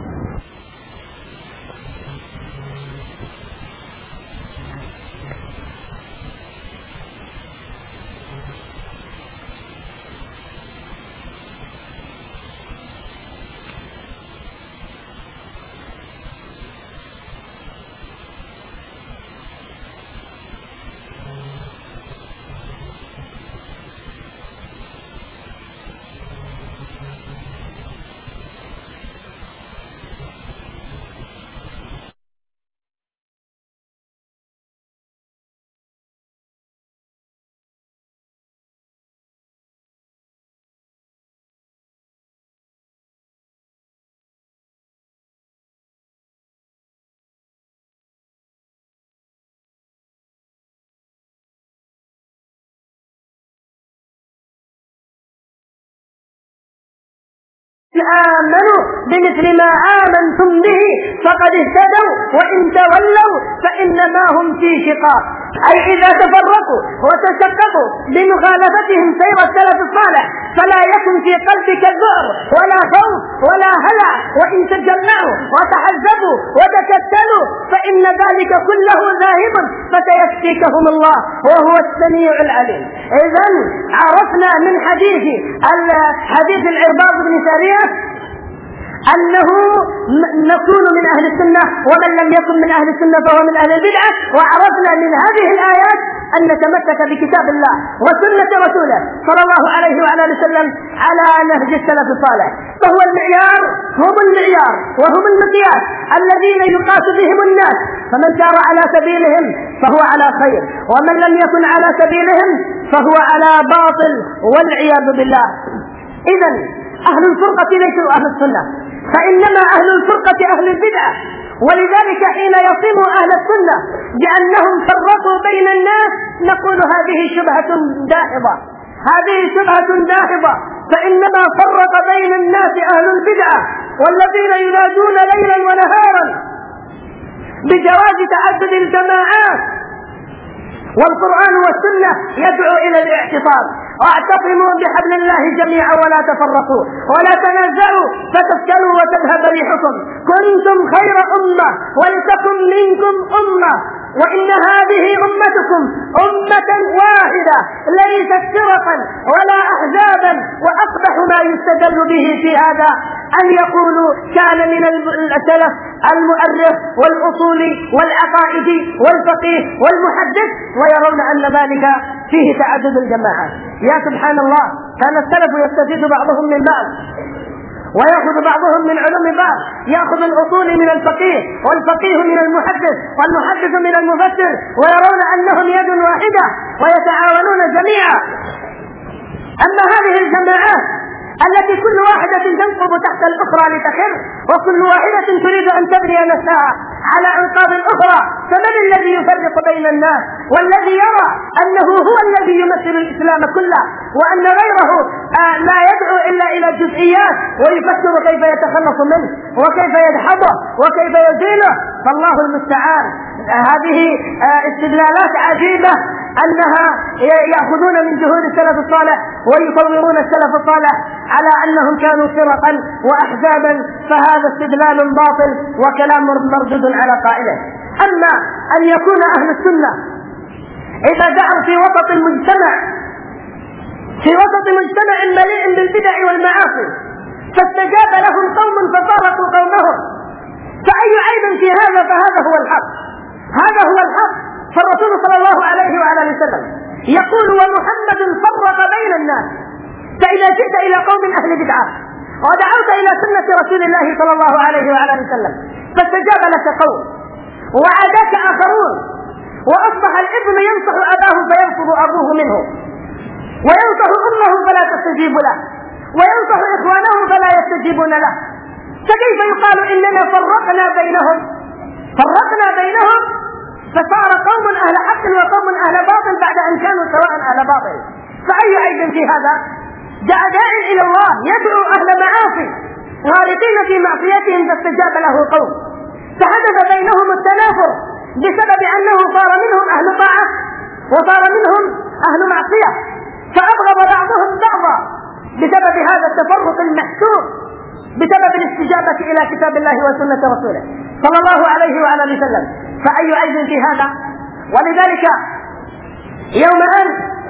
آمنوا بمثل ما آمنتم به فقد اهتدوا وإن تولوا فإنما هم في شقاق. أي إذا تفرقوا وتشققوا بمخالفتهم سير السلف الصالح فلا يكن في قلبك ذعر ولا خوف ولا هلع، وإن تجمعوا وتحزبوا وتكتلوا فإن ذلك كله ذاهب فسيكفيكهم الله وهو السميع العليم. إذن عرفنا من حديث حديث العرباض بن سارية أنه نكون من أهل السنة، ومن لم يكن من أهل السنة فهو من أهل البدعة. وعرفنا من هذه الآيات أن نتمسك بكتاب الله وسنة رسوله صلى الله عليه وعلى آله وسلم على نهج السلف الصالح، فهو المعيار، هم المعيار وهم المقياس الذين يقاس بهم الناس. فمن سار على سبيلهم فهو على خير، ومن لم يكن على سبيلهم فهو على باطل والعياذ بالله. إذن أهل الفرقة ليسوا أهل السنة، فإنما أهل الفرقة أهل البدعة. ولذلك حين يصم أهل السنة بأنهم فرقوا بين الناس نقول هذه شبهة داحضة، هذه شبهة داحضة، فإنما فرق بين الناس أهل البدعة والذين ينادون ليلا ونهارا بجواز تعدد الجماعات، والقرآن والسنة يدعو إلى الاعتصام. واعتصموا بحبل الله جميعا ولا تفرقوا ولا تنازعوا فتفشلوا وتذهب ريحكم كنتم خير أمة ولتكن منكم أمة وإن هذه أمتكم أمة واحدة ليست فرقا ولا أحزابا. وأقبح ما يستدل به في هذا أن يقولوا كان من السلف المؤرخ والأصول والعقائد والفقيه والمحدث ويرون أن ذلك فيه تعدد الجماعات. يا سبحان الله، كان السلف يستفيد بعضهم من بعض ويأخذ بعضهم من علوم بعض، يأخذ الأصول من الفقيه والفقيه من المحدث والمحدث من المفسر، ويرون أنهم يد واحدة ويتعاونون جميعا. أما هذه الجماعات التي كل واحدة تنقب تحت الأخرى لتخر، وكل واحدة تريد أن تبني نفسها على أنقاض أخرى. فمن الذي يفرق بين الناس والذي يرى أنه هو الذي يمثل الإسلام كله، وأن غيره لا يدعو إلا إلى الجزئيات ويفكر كيف يتخلص منه وكيف يدحضه وكيف يزيله؟ فالله المستعان. هذه استدلالات عجيبة أنها يأخذون من جهود السلف الصالح ويصورون السلف الصالح على أنهم كانوا فرقا وأحزابا، فهذا استدلال باطل وكلام مردود على قائله. أما أن يكون أهل السنة إذا دعوا في وسط المجتمع في وسط مجتمع مليء بالبدع والمعاصي فاستجاب لهم قوم ففارقوا قومهم، فأي عيب في هذا؟ فهذا هو الحق، هذا هو الحق. فالرسول صلى الله عليه وعلى اله وسلم يقول: ومحمد فرق بين الناس. فإذا جئت إلى قوم أهل بدعة ودعوت إلى سنة رسول الله صلى الله عليه وعلى اله وسلم فاستجاب لك قوم وعاداك آخرون، وأصبح الابن ينصح أباه فيرفض أبوه منه، وينصح أمه فلا تستجيب له، وينصح إخوانه فلا يستجيبون له، فكيف يقال إننا فرقنا بينهم فرقنا بينهم فصار قوم أهل حق وقوم أهل باطل بعد أن كانوا سواء أهل باطل؟ فأي عيب في هذا؟ جاء داعٍ إلى الله يدعو أهل معاصي غارقين في معصيتهم فاستجاب له قوم، فحدث بينهم التنافر بسبب أنه صار منهم أهل طاعة وصار منهم أهل معصية، فأبغض بعضهم بعضا بسبب هذا التفرق المحسوس بسبب الاستجابة إلى كتاب الله وسنة رسوله صلى الله عليه وعلى اله وسلم. فأي عيب في هذا؟ ولذلك يوم أن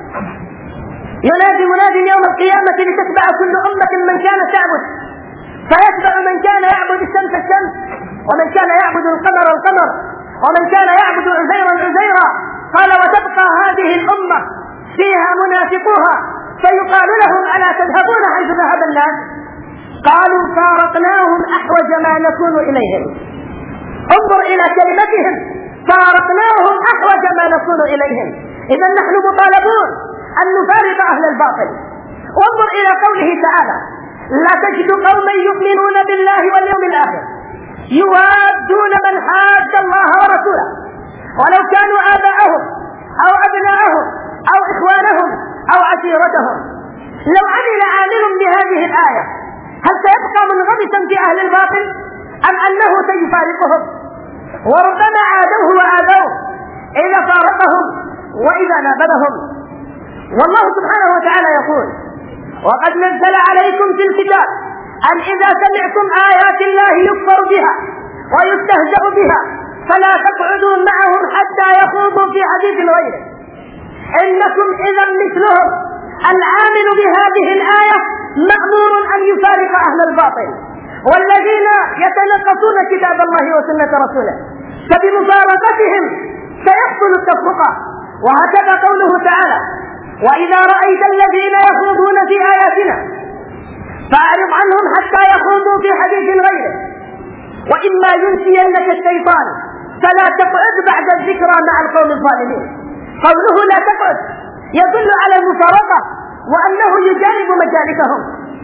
ينادي مناد يوم القيامة لتتبع كل أمة من كانت تعبد، فيتبع من كان يعبد الشمس الشمس، ومن كان يعبد القمر القمر، ومن كان يعبد عزيرا عزيرا. قال: وتبقى هذه الأمة فيها منافقوها، فيقال لهم: ألا تذهبون حيث ذهب الناس؟ قالوا: فارقناهم أحوج ما نكون إليهم. انظر إلى كلمتهم: فارقناهم أحوج ما نكون إليهم. إذا نحن مطالبون أن نفارق أهل الباطل. وانظر إلى قوله تعالى: لا تجد قوما يؤمنون بالله واليوم الآخر يوادون من حاد الله ورسوله ولو كانوا آباءهم أو أبناءهم أو إخوانهم أو عشيرتهم. لو عمل عامل بهذه الآية هل سيبقى منغمسا في أهل الباطل أم أنه سيفارقهم؟ وربما عادوه وآذوه إذا فارقهم وإذا نابذهم. والله سبحانه وتعالى يقول: وقد نزل عليكم في الكتاب أن إذا سمعتم آيات الله يكفر بها ويستهزأ بها فلا تقعدوا معهم حتى يخوضوا في حديث غيره إنكم إذا مثلهم. العامل بهذه الآية مأمور أن يفارق أهل الباطل والذين يتنقصون كتاب الله وسنة رسوله، فبمفارقتهم سيحصل التفرقة. وهكذا قوله تعالى: وإذا رأيت الذين يخوضون في آياتنا فأعرض عنهم حتى يخوضوا في حديث غيره وإما ينسينك الشيطان فلا تقعد بعد الذكرى مع القوم الظالمين. قوله لا تقعد يدل على المفارقة وأنه يجانب مجالسهم.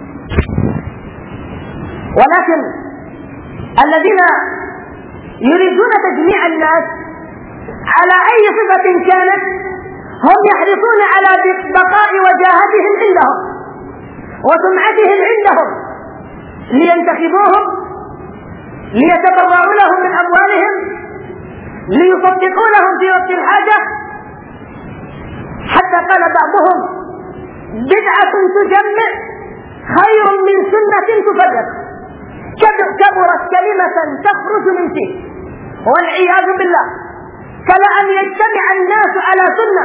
ولكن الذين يريدون تجميع الناس على أي صفة كانت هم يحرصون على بقاء وجاهتهم عندهم وسمعتهم عندهم لينتخبوهم، ليتبرعوا لهم من أموالهم، ليصدقوا لهم في وقت الحاجة. حتى قال بعضهم: بدعة تجمع خير من سنة تفرق. كبرت كلمة تخرج من فيه والعياذ بالله، فلأن يجتمع الناس على سنة،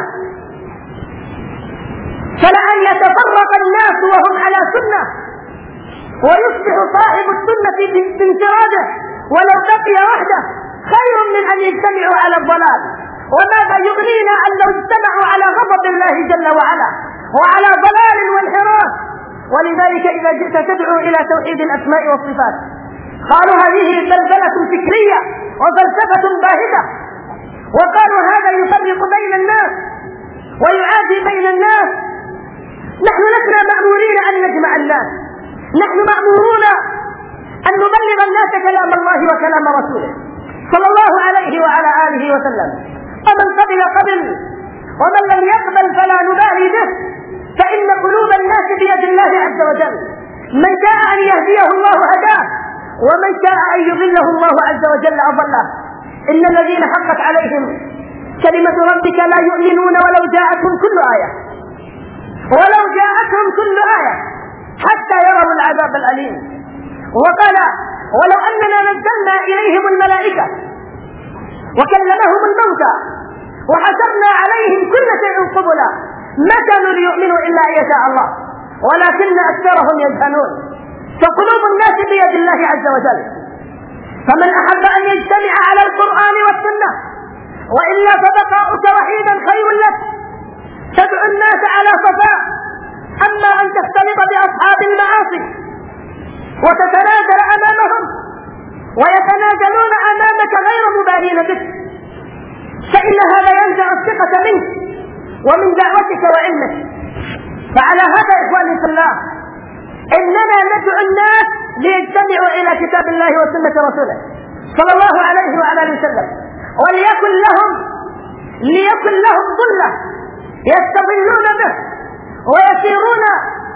فلأن يتفرق الناس وهم على سنة ويصبح صاحب السنة بانفراده ولو بقي وحده خير من أن يجتمعوا على الضلال. وماذا يغنينا أن لو اجتمعوا على غضب الله جل وعلا وعلى ضلال وانحراف؟ ولذلك إذا جئت تدعو إلى توحيد الأسماء والصفات قالوا هذه بلبلة فكرية وفلسفة باهتة، وقالوا هذا يفرق بين الناس ويعادي بين الناس. نحن لسنا مأمورين أن نجمع الناس، نحن مأمورون أن نبلغ الناس كلام الله وكلام رسوله صلى الله عليه وعلى آله وسلم. ومن قبل قبل، ومن لم يقبل فلا نبالي به، فإن قلوب الناس بيد الله عز وجل، من شاء أن يهديه الله هداه، ومن شاء أن يضله الله عز وجل أضله. إن الذين حقت عليهم كلمة ربك لا يؤمنون ولو جاءتهم كل آية، ولو جاءتهم كل آية حتى يروا العذاب الأليم. وقال ولو أننا نزلنا إليهم الملائكة وكلمهم الموتى وحسبنا عليهم كل شيء قبلا ما كانوا ليؤمنوا إلا أن يشاء الله ولكن أكثرهم يجهلون. فقلوب الناس بيد الله عز وجل، فمن أحب أن يجتمع على القرآن والسنة وإلا فبقاؤك وحيدا خير لك، تدعو الناس على صفاء. أما أن تختلط بأصحاب المعاصي وتتنازل أمامهم ويتنازلون أمامك غير مبالين بك، فإن هذا ينزع الثقة منك ومن دعوتك وعلمك. فعلى هذا إخواني في الله إننا ندعو الناس ليجتمعوا إلى كتاب الله وسنة رسوله صلى الله عليه وعلى آله وسلم، وليكن لهم ليكن لهم ظلة يستظلون به ويسيرون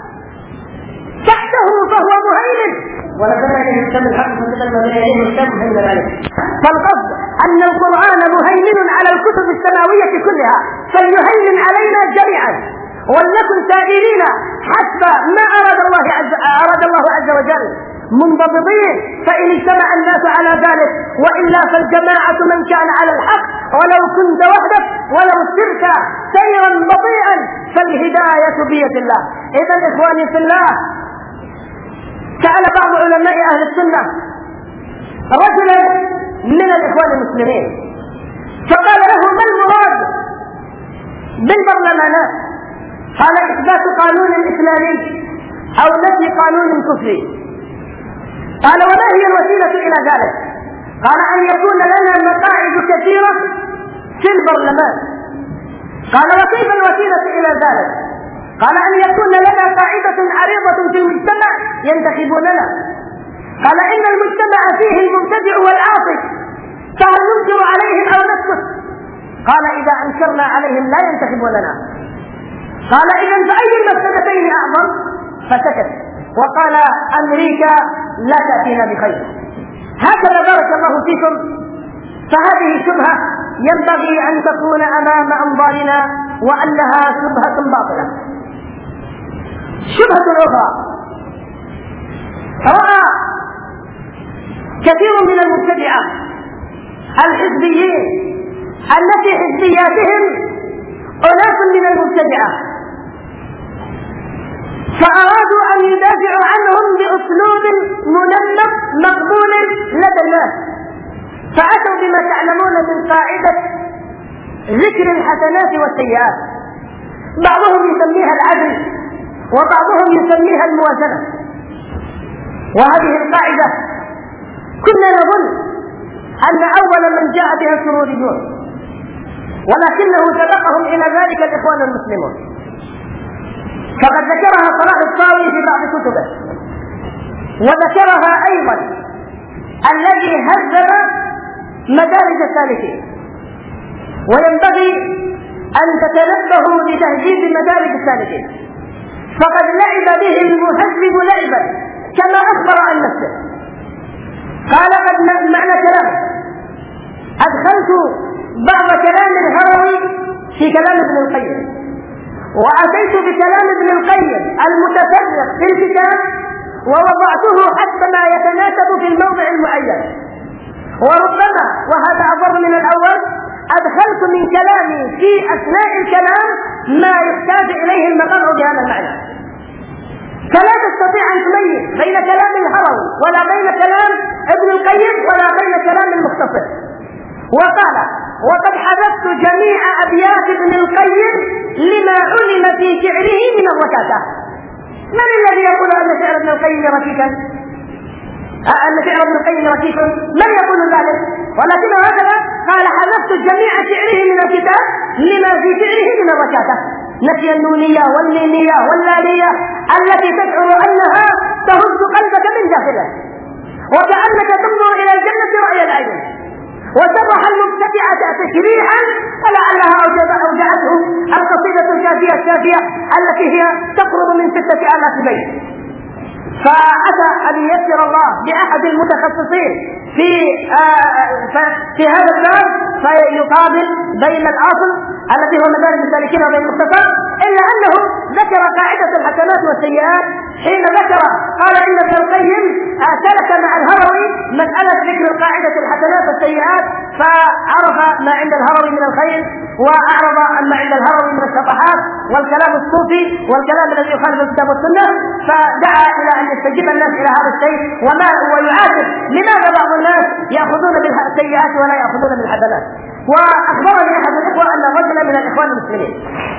تحته فهو مهيمن. ولذلك يهتم الحق فتقدم إليه مهتم هيمن عليه. فالقصد أن القرآن مهيمن على الكتب السماوية كلها، فليهيمن علينا جميعا، ولنكن سائرين حسب ما أراد الله عز أراد الله عز وجل منضبطين. فإن اجتمع الناس على ذلك، وإلا فالجماعة من كان على الحق ولو كنت وحدك ولو سرت سيرا بطيئا فالهداية بيد الله. إذا إخواني في الله، سأل بعض علماء أهل السنة رجلا من الإخوان المسلمين فقال له ما المراد بالبرلمانات؟ قال إثبات قانون إسلامي أو نفي قانون كفري. قال وما هي الوسيلة إلى ذلك؟ قال أن يكون لنا مقاعد كثيرة في البرلمان. قال وكيف الوسيلة إلى ذلك؟ قال أن يكون لنا قاعدة عريضة في المجتمع ينتخبوننا. قال إن المجتمع فيه المبتدع والعاصي، فهل ننكر عليهم أو نسكت؟ قال إذا أنكرنا عليهم لا ينتخبوننا. قال إذا فأي المفسدتين أعظم؟ فسكت وقال أمريكا لا تأتينا بخير. هكذا بارك الله فيكم. فهذه شبهة ينبغي أن تكون أمام أنظارنا وأنها شبهة باطلة. شبهة أخرى، رأى كثير من المبتدعة الحزبيين التي حزبياتهم أناس من المبتدعة، فأرادوا أن يدافعوا عنهم بأسلوب منمق مقبول لدى الناس، فأتوا بما تعلمون من قاعدة ذكر الحسنات والسيئات. بعضهم يسميها العدل وبعضهم يسميها الموازنة. وهذه القاعدة كنا نظن أن أول من جاء بها السروريون، ولكنه سبقهم إلى ذلك الإخوان المسلمون، فقد ذكرها صلاح الصاوي في بعض كتبه، وذكرها أيضا الذي هذب مدارج السالكين. وينبغي أن تتنبهوا لتهذيب مدارج السالكين، فقد لعب به المهذب لعبا كما أخبر عن نفسه. قال قد معنى كلام أدخلت بعض كلام الهروي في كلام ابن القيم، وأتيت بكلام ابن القيم المتفرق في الكتاب ووضعته حتى ما يتناسب في الموضع المعين، وربما وهذا أضر من الأول أدخلت من كلامي في أثناء الكلام ما يحتاج إليه المقام بهذا المعنى. فلا تستطيع أن تميز بين كلام الهروي ولا بين كلام ابن القيم ولا بين كلام المختصر. وقال وقد حذفت جميع أبيات ابن القيم لما علم في شعره من الركاكة. من الذي يقول أن شعر ابن القيم ركيكا؟ أن شعر ابن القيم ركيك؟ من يقول ذلك؟ ولكن هكذا قال حذفت جميع شعره من الكتاب لما في شعره من الركاكة، نفي النونية والميمية واللالية التي تشعر أنها تهز قلبك من داخله، وكأنك تنظر إلى الجنة رأي العين، وشرح المبتدعة تشريحا فلعلها أوجعته القصيدة الشافية الشافية التي هي تقرب من ستة آلاف بيت. فأتى أن ييسر الله بأحد المتخصصين في آه في هذا الباب فيقابل بين الأصل الذي هو مدارج السالكين وبين المختصر، إلا أنه ذكر قاعدة الحسنات والسيئات حين ذكر قال إن ابن القيم سلك مع الهروي مسألة ذكر القاعدة الحسنات والسيئات، فعرف ما عند الهروي من الخير وأعرض عما عند الهروي من الشطحات والكلام الصوفي والكلام الذي يخالف الكتاب والسنة، فدعا إلى أن يستجيب الناس إلى هذا الشيء وما ويعاتب لماذا بعض الناس يأخذون بالسيئات ولا يأخذون بالحسنات. وأخبرني أحد الإخوة أن رجلا من الإخوان المسلمين،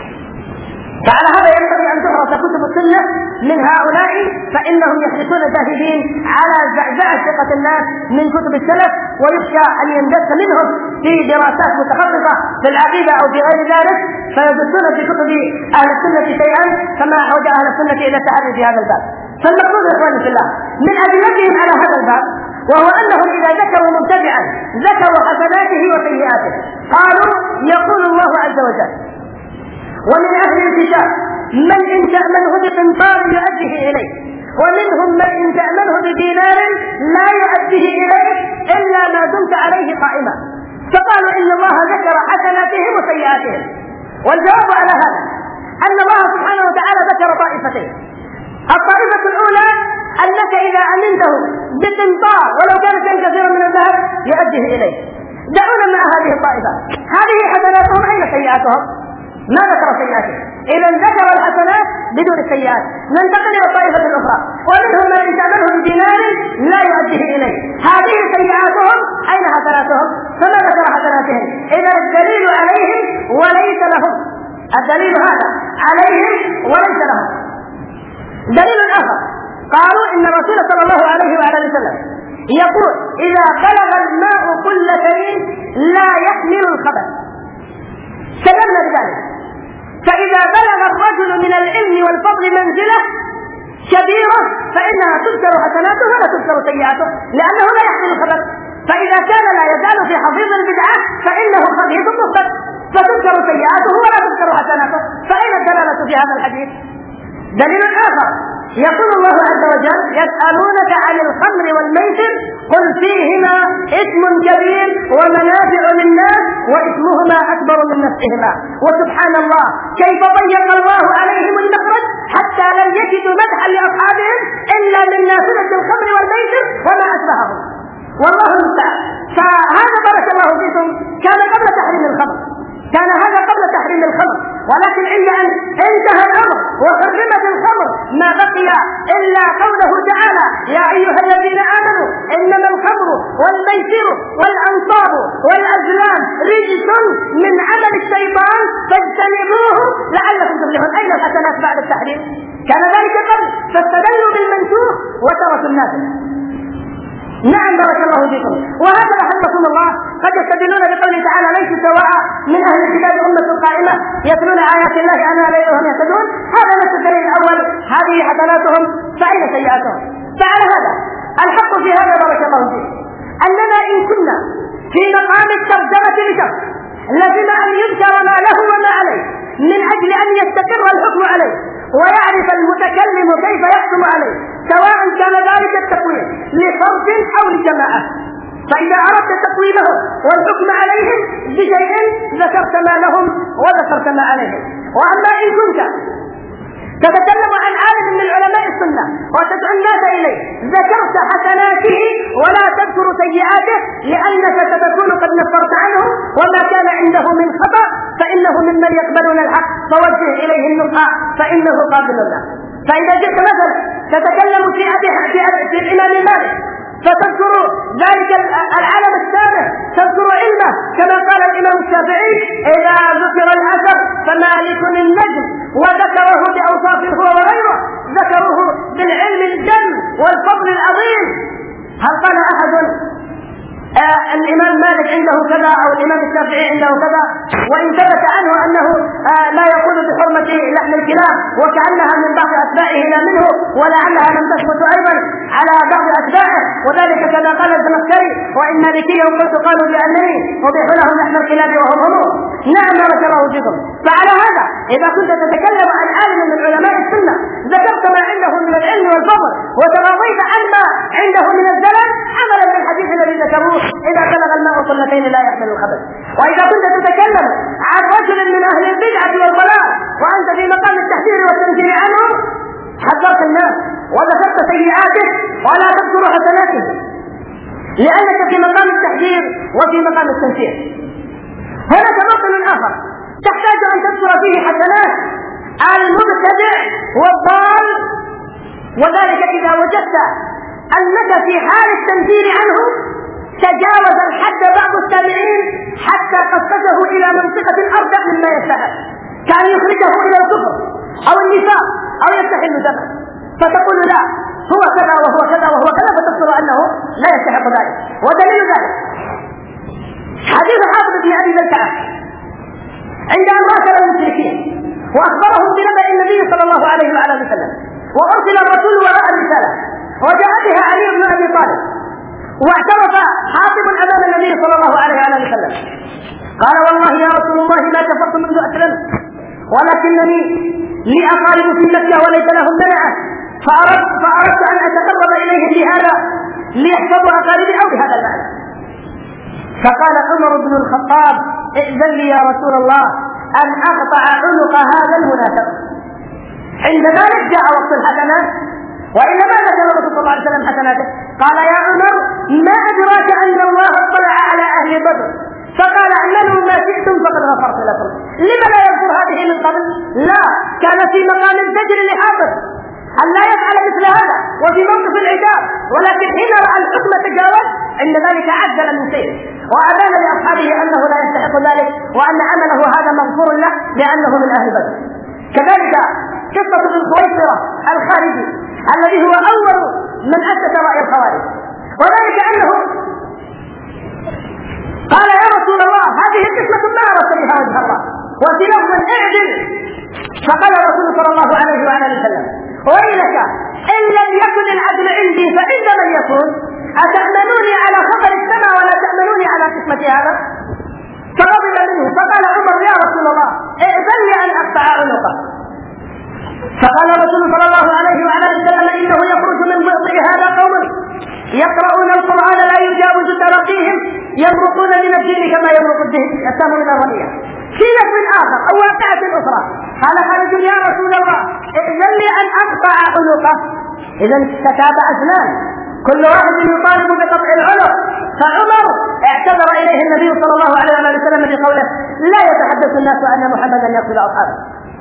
فعلى هذا ينبغي أن تدرس كتب السنة من هؤلاء، فإنهم يحرصون جاهدين على زعزعة ثقة الناس من كتب السلف، ويخشى أن يندس منهم في دراسات متخصصة في العقيدة أو في غير ذلك فيدسون في كتب أهل السنة شيئا كما حوج أهل السنة إلى التحري في هذا الباب. فالمقصود يا إخواني في الله من أدلتهم على هذا الباب وهو أنهم إذا ذكروا مبتدعا ذكروا حسناته وسيئاته. قالوا يقول الله عز وجل ومن أهل الكتاب من إن تأمنه بقنطار يؤديه إليه ومنهم من إن تأمنه بدينار لا يؤديه إليه إلا ما دمت عليه قائما. فقالوا إن الله ذكر حسناتهم وسيئاتهم. والجواب على هذا أن الله سبحانه وتعالى ذكر طائفتين. الطائفة الأولى أنك إذا أمنته بقنطار ولو كان شيئا كثيرا من الذهب يؤديه إليه. دعونا مع هذه الطائفة، هذه حسناتهم أين سيئاتهم؟ ما ذكر سيئاتهم. إذا ذكر الحسنات بدون السيئات. ننتقل إلى الطائفة الأخرى ومنهم من إن تأمنه بدينار لا يؤديه إليه، هذه سيئاتهم أين حسناتهم؟ فما ذكر حسناتهم. إذا الدليل عليهم وليس لهم، الدليل هذا عليهم وليس لهم. دليل آخر قالوا إن الرسول صلى الله عليه وعلى وسلم يقول إذا بلغ الماء كل شيء لا يحمل الخبث. سلمنا بذلك. فإذا بلغ الرجل من العلم والفضل منزلة كبيرة فإنها تذكر حسناته ولا تذكر سيئاته لأنه لا يحمل الخبث. فإذا كان لا يزال في حضيض البدعة فإنه خبيث مفسد فتذكر سيئاته ولا تذكر حسناته. فأين الدلالة في هذا الحديث؟ دليل آخر يقول الله عز وجل يسألونك عن الخمر والميسر قل فيهما إثم كبير ومنافع للناس وإثمهما أكبر من نفعهما. وسبحان الله كيف ضيق الله عليهم المخرج حتى لم يجدوا مدحا لأصحابهم إلا من نافلة الخمر والميسر وما أشبههم. والله المستعان. فهذا بارك الله فيكم كان قبل تحريم الخمر، كان هذا قبل تحريم الخمر، ولكن عند أن انتهى الأمر وحرمت الخمر ما بقي إلا قوله تعالى يا أيها الذين آمنوا إنما الخمر والميسر والأنصاب والأزلام رجس من عمل الشيطان فاجتنبوه لعلكم تفلحون. أين الحسنات بعد التحريم؟ كان ذلك قبل فاستدلوا بالمنسوخ وتركوا الناس. نعم بارك الله فيكم. وهذا رحمكم الله قد يستدلون بقوله تعالى ليسوا سواء من أهل الكتاب أمة قائمة يتلون آيات الله أنها ليلهم يهتدون. هذا نفس الدليل الأول، هذه حسناتهم فأين سيئاتهم؟ فعلى هذا الحق في هذا بارك الله فيه أننا إن كنا في مقام الترجمة لشخص لازم أن يذكر ما له وما عليه من أجل أن يستقر الحكم عليه ويعرف المتكلم كيف يحكم عليه سواء كان ذلك التقويم لفرد أو لجماعة. فإذا أردت تقويمهم والحكم عليهم بشيء ذكرت ما لهم وذكرت ما عليهم. وأما إن كنت تتكلم عن عالم من علماء السنة وتدعو الناس إليه ذكرت حسناته ولا تذكر سيئاته لأنك ستكون قد نفرت عنه وما كان عنده من خطأ فإنه ممن يقبلون الحق فوجه إليه النصح فإنه قابل له. فإذا جئت مثلا تتكلم في أبي في الإمام مالك فتذكر ذلك العالم السابق تذكر علمه كما قال الإمام الشافعي إذا ذكر الأثر فمالك النجم وذكره بأوصافه هو وغيره ذكره بالعلم الجم والفضل العظيم. هل قال أحد آه الإمام مالك عنده كذا أو الإمام الشافعي عنده كذا؟ وإن ثبت عنه أنه آه لا يقول بحرمة لحم الكلاب وكأنها من بعض أتباعه لا منه ولعلها لم تثبت أيضا على بعض أتباعه وذلك كما قال الزمخشري: وإن مالكيا قلت قالوا بأنني أبيح لهم لحم الكلاب وهم هم. نعم بارك الله فيكم. فعلى هذا إذا كنت تتكلم عن عالم من علماء السنة ذكرت ما عنده من العلم والفضل وتراضيت عما عنده من الزلل عملا بالحديث الذي ذكروه: إذا بلغ الماء قلتين لا يحمل الخبث. وإذا كنت تتكلم عن رجل من أهل البدعة والضلال وأنت في مقام التحذير والتنزيل عنه حذرت الناس وذكرت سيئاته ولا تذكر حسناته، لأنك في مقام التحذير وفي مقام التنفير. هناك موطن آخر تحتاج أن تذكر فيه حسنات المبتدع والضال، وذلك إذا وجدت أنك في حال التنفير عنه تجاوز الحد بعض التابعين حتى قصده إلى منطقة أرجع مما يستحق، كان يخرجه إلى الكفر أو النفاق أو يستحل دمه، فتقول لا هو كذا وهو كذا وهو كذا، فتذكر أنه لا يستحق ذلك. ودليل ذلك حديث حافظ بن أبي بلتعة عند أن راسل المشركين وأخبرهم بنبأ النبي صلى الله عليه وعلى وسلم، وأرسل الرسول وراء الرسالة وجاء بها علي بن أبي طالب، واعترف حاطب أمام النبي صلى الله عليه وعلى وسلم قال: والله يا رسول الله ما كفرت منذ أسلمت، ولكنني لي أقارب في مكة وليس لهم منعه، فأردت, فأردت أن أتقرب إليهم بهذا ليحفظوا أقاربي أو بهذا المعنى. فقال عمر بن الخطاب: ائذن لي يا رسول الله أن أقطع عنق هذا المنافق. عند ذلك جاء وقت الحسنات، وإلا ما ذكر الرسول صلى الله عليه وسلم حسناته؟ قال: يا عمر ما أدراك أن الله اطلع على أهل بدر فقال: اعملوا ما شئتم فقد غفرت لكم. لما لا يذكر هذه من قبل؟ لا، كان في مقام الزجر لحافظ أن لا يفعل مثل هذا وفي موقف العتاب، ولكن حين رأى الحكم تجاوز عند ذلك عجل من سيره وأبان لأصحابه أنه لا يستحق ذلك وأن عمله هذا مغفور له لأنه من أهل بدر. كذلك قصة ابن خويصرة الخارجي الذي هو أول من أسس رأي الخوارج، وذلك أنه قال: يا رسول الله هذه قصة ما أردت بها وجه الله، وفي لفظ اعدل. فقال الرسول صلى الله عليه وعلى وسلم: ويلك إن لم يكن العدل عندي فعند من يكون؟ أتأمنوني على خطر السماء ولا تأمنوني على قسمة هذا؟ فغضب منه فقال عمر: يا رسول الله ائذن لي أن أقطع عنقه. فقال الرسول صلى الله عليه وعلى وسلم: إنه يخرج من بطن هذا قوم يقرؤون القرآن لا يجاوز تراقيهم يمرقون من الدين كما يمرق السهم من الرمية. في لفظ آخر أو واقعة أخرى قال خالد: يا رسول الله ائذن لي أن أقطع عنقه. إذا تتابع أزمان كل واحد يطالب بقطع العنق. فعمر اعتذر إليه النبي صلى الله عليه وسلم بقوله: لا يتحدث الناس أن محمدا يقتل أصحابه.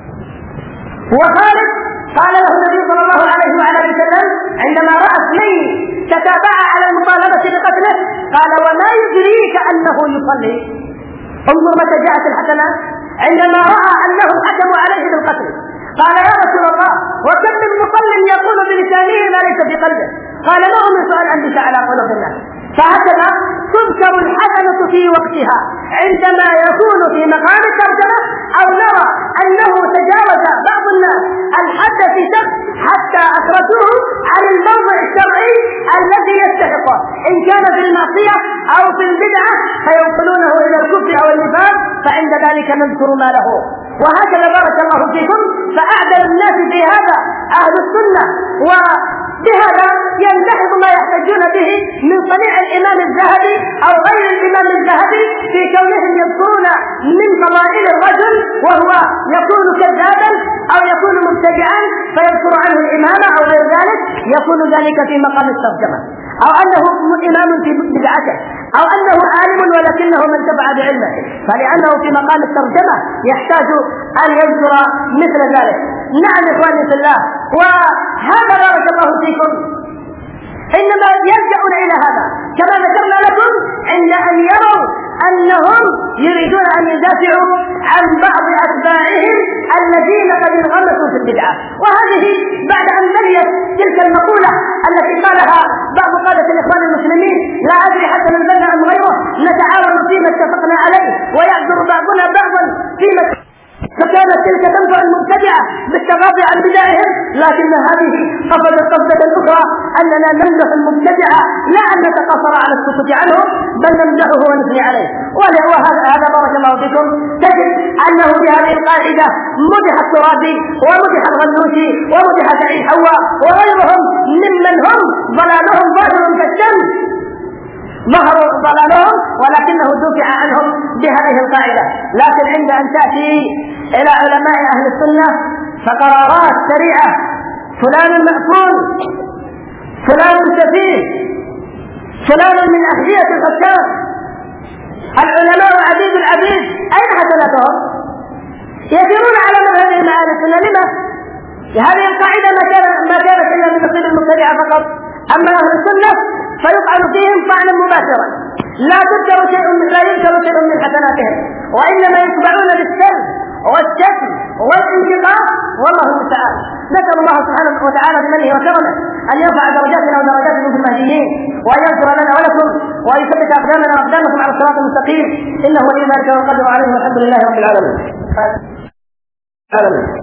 وخالد قال له النبي صلى الله عليه وعلى وسلم عندما رأى اثنين تتابع على المطالبة بقتله قال: وما يدريك أنه يصلي؟ انظر متى جاءت الحسنات عندما رأى أنهم حكموا عليه بالقتل قال: يا رسول الله وكم من مصل يقول بلسانه ما ليس في قلبه؟ قال: ما أمرت أن أنبش على قلوب الناس. فهكذا تذكر الحسنة في وقتها عندما يكون في مقام الترجمة أو نرى أنه تجاوز بعض الناس الحد في شخص حتى أخرجوه عن الموضع الشرعي الذي يستحقه، إن كان في المعصية أو في البدعة فيوصلونه إلى الكفر أو النفاق، فعند ذلك نذكر ما له. وهكذا بارك الله فيكم فأعدل الناس في هذا أهل السنة، وبهذا ينتهض ما يحتجون به من صنيع الإمام الذهبي أو غير الإمام الذهبي في كونهم يذكرون من فضائل الرجل وهو يكون كذابا أو يكون مبتدعا فيذكر عنه الإمامة أو غير ذلك، يكون ذلك في مقام الترجمة، أو أنه إمام في بدعته، أو أنه عالم ولكنه من تبع بعلمه، فلأنه في مقام الترجمة يحتاج أن يذكر مثل ذلك. نعم إخواني في الله، وهذا بارك الله فيكم إنما يلجأون إلى هذا كما ذكرنا لكم عند أن يروا أنهم يريدون أن يدافعوا عن بعض أتباعهم الذين قد انغمسوا في البدعة. وهذه بعد أن بنيت تلك المقولة التي قالها بعض قادة الإخوان المسلمين: لا أدري حتى من بنى أم غيره نتعاون فيما اتفقنا عليه ويعذر بعضنا بعضا فيما، فكانت تلك تنفع المبتدعة بالتغاضي عن بدعهم، لكن هذه قفزت قفزة أخرى أننا نمدح المبتدعة نقصر على السكوت عنه بل نمدحه ونثني عليه. وهذا هذا بارك الله فيكم تجد أنه بهذه القاعدة مدح الترابي ومدح الغنوشي ومدح سعيد حواء وغيرهم ممن هم ضلالهم ظاهر كالشمس، ظهر ضلالهم ولكنه دفع عنهم بهذه القاعدة. لكن عند أن تأتي إلى علماء أهل السنة فقرارات سريعة، فلان مأفون، فلان سفيه، فلان من أحذية الحكام، العلماء عبيد العبيد، أين حسناتهم؟ يسيرون على مذهب أهل السنة. لما؟ هذه القاعدة ما كانت ما كانت إلا من نصيب المبتدعة فقط. أما أهل السنة فيطعن فيهم طعنا مباشرا، لا تذكر شيء لا يذكر شيء من حسناتهم، وإنما يتبعون بالسلب والشتم والانتقام. والله المستعان. نسأل الله سبحانه وتعالى بمنه وكرمه أن يرفع درجاتنا ودرجاتكم في المهديين، وأن يغفر لنا ولكم، وأن يثبت أقدامنا وأقدامكم على الصراط المستقيم، إنه ولي ذلك والقدر عليه، والحمد لله رب العالمين.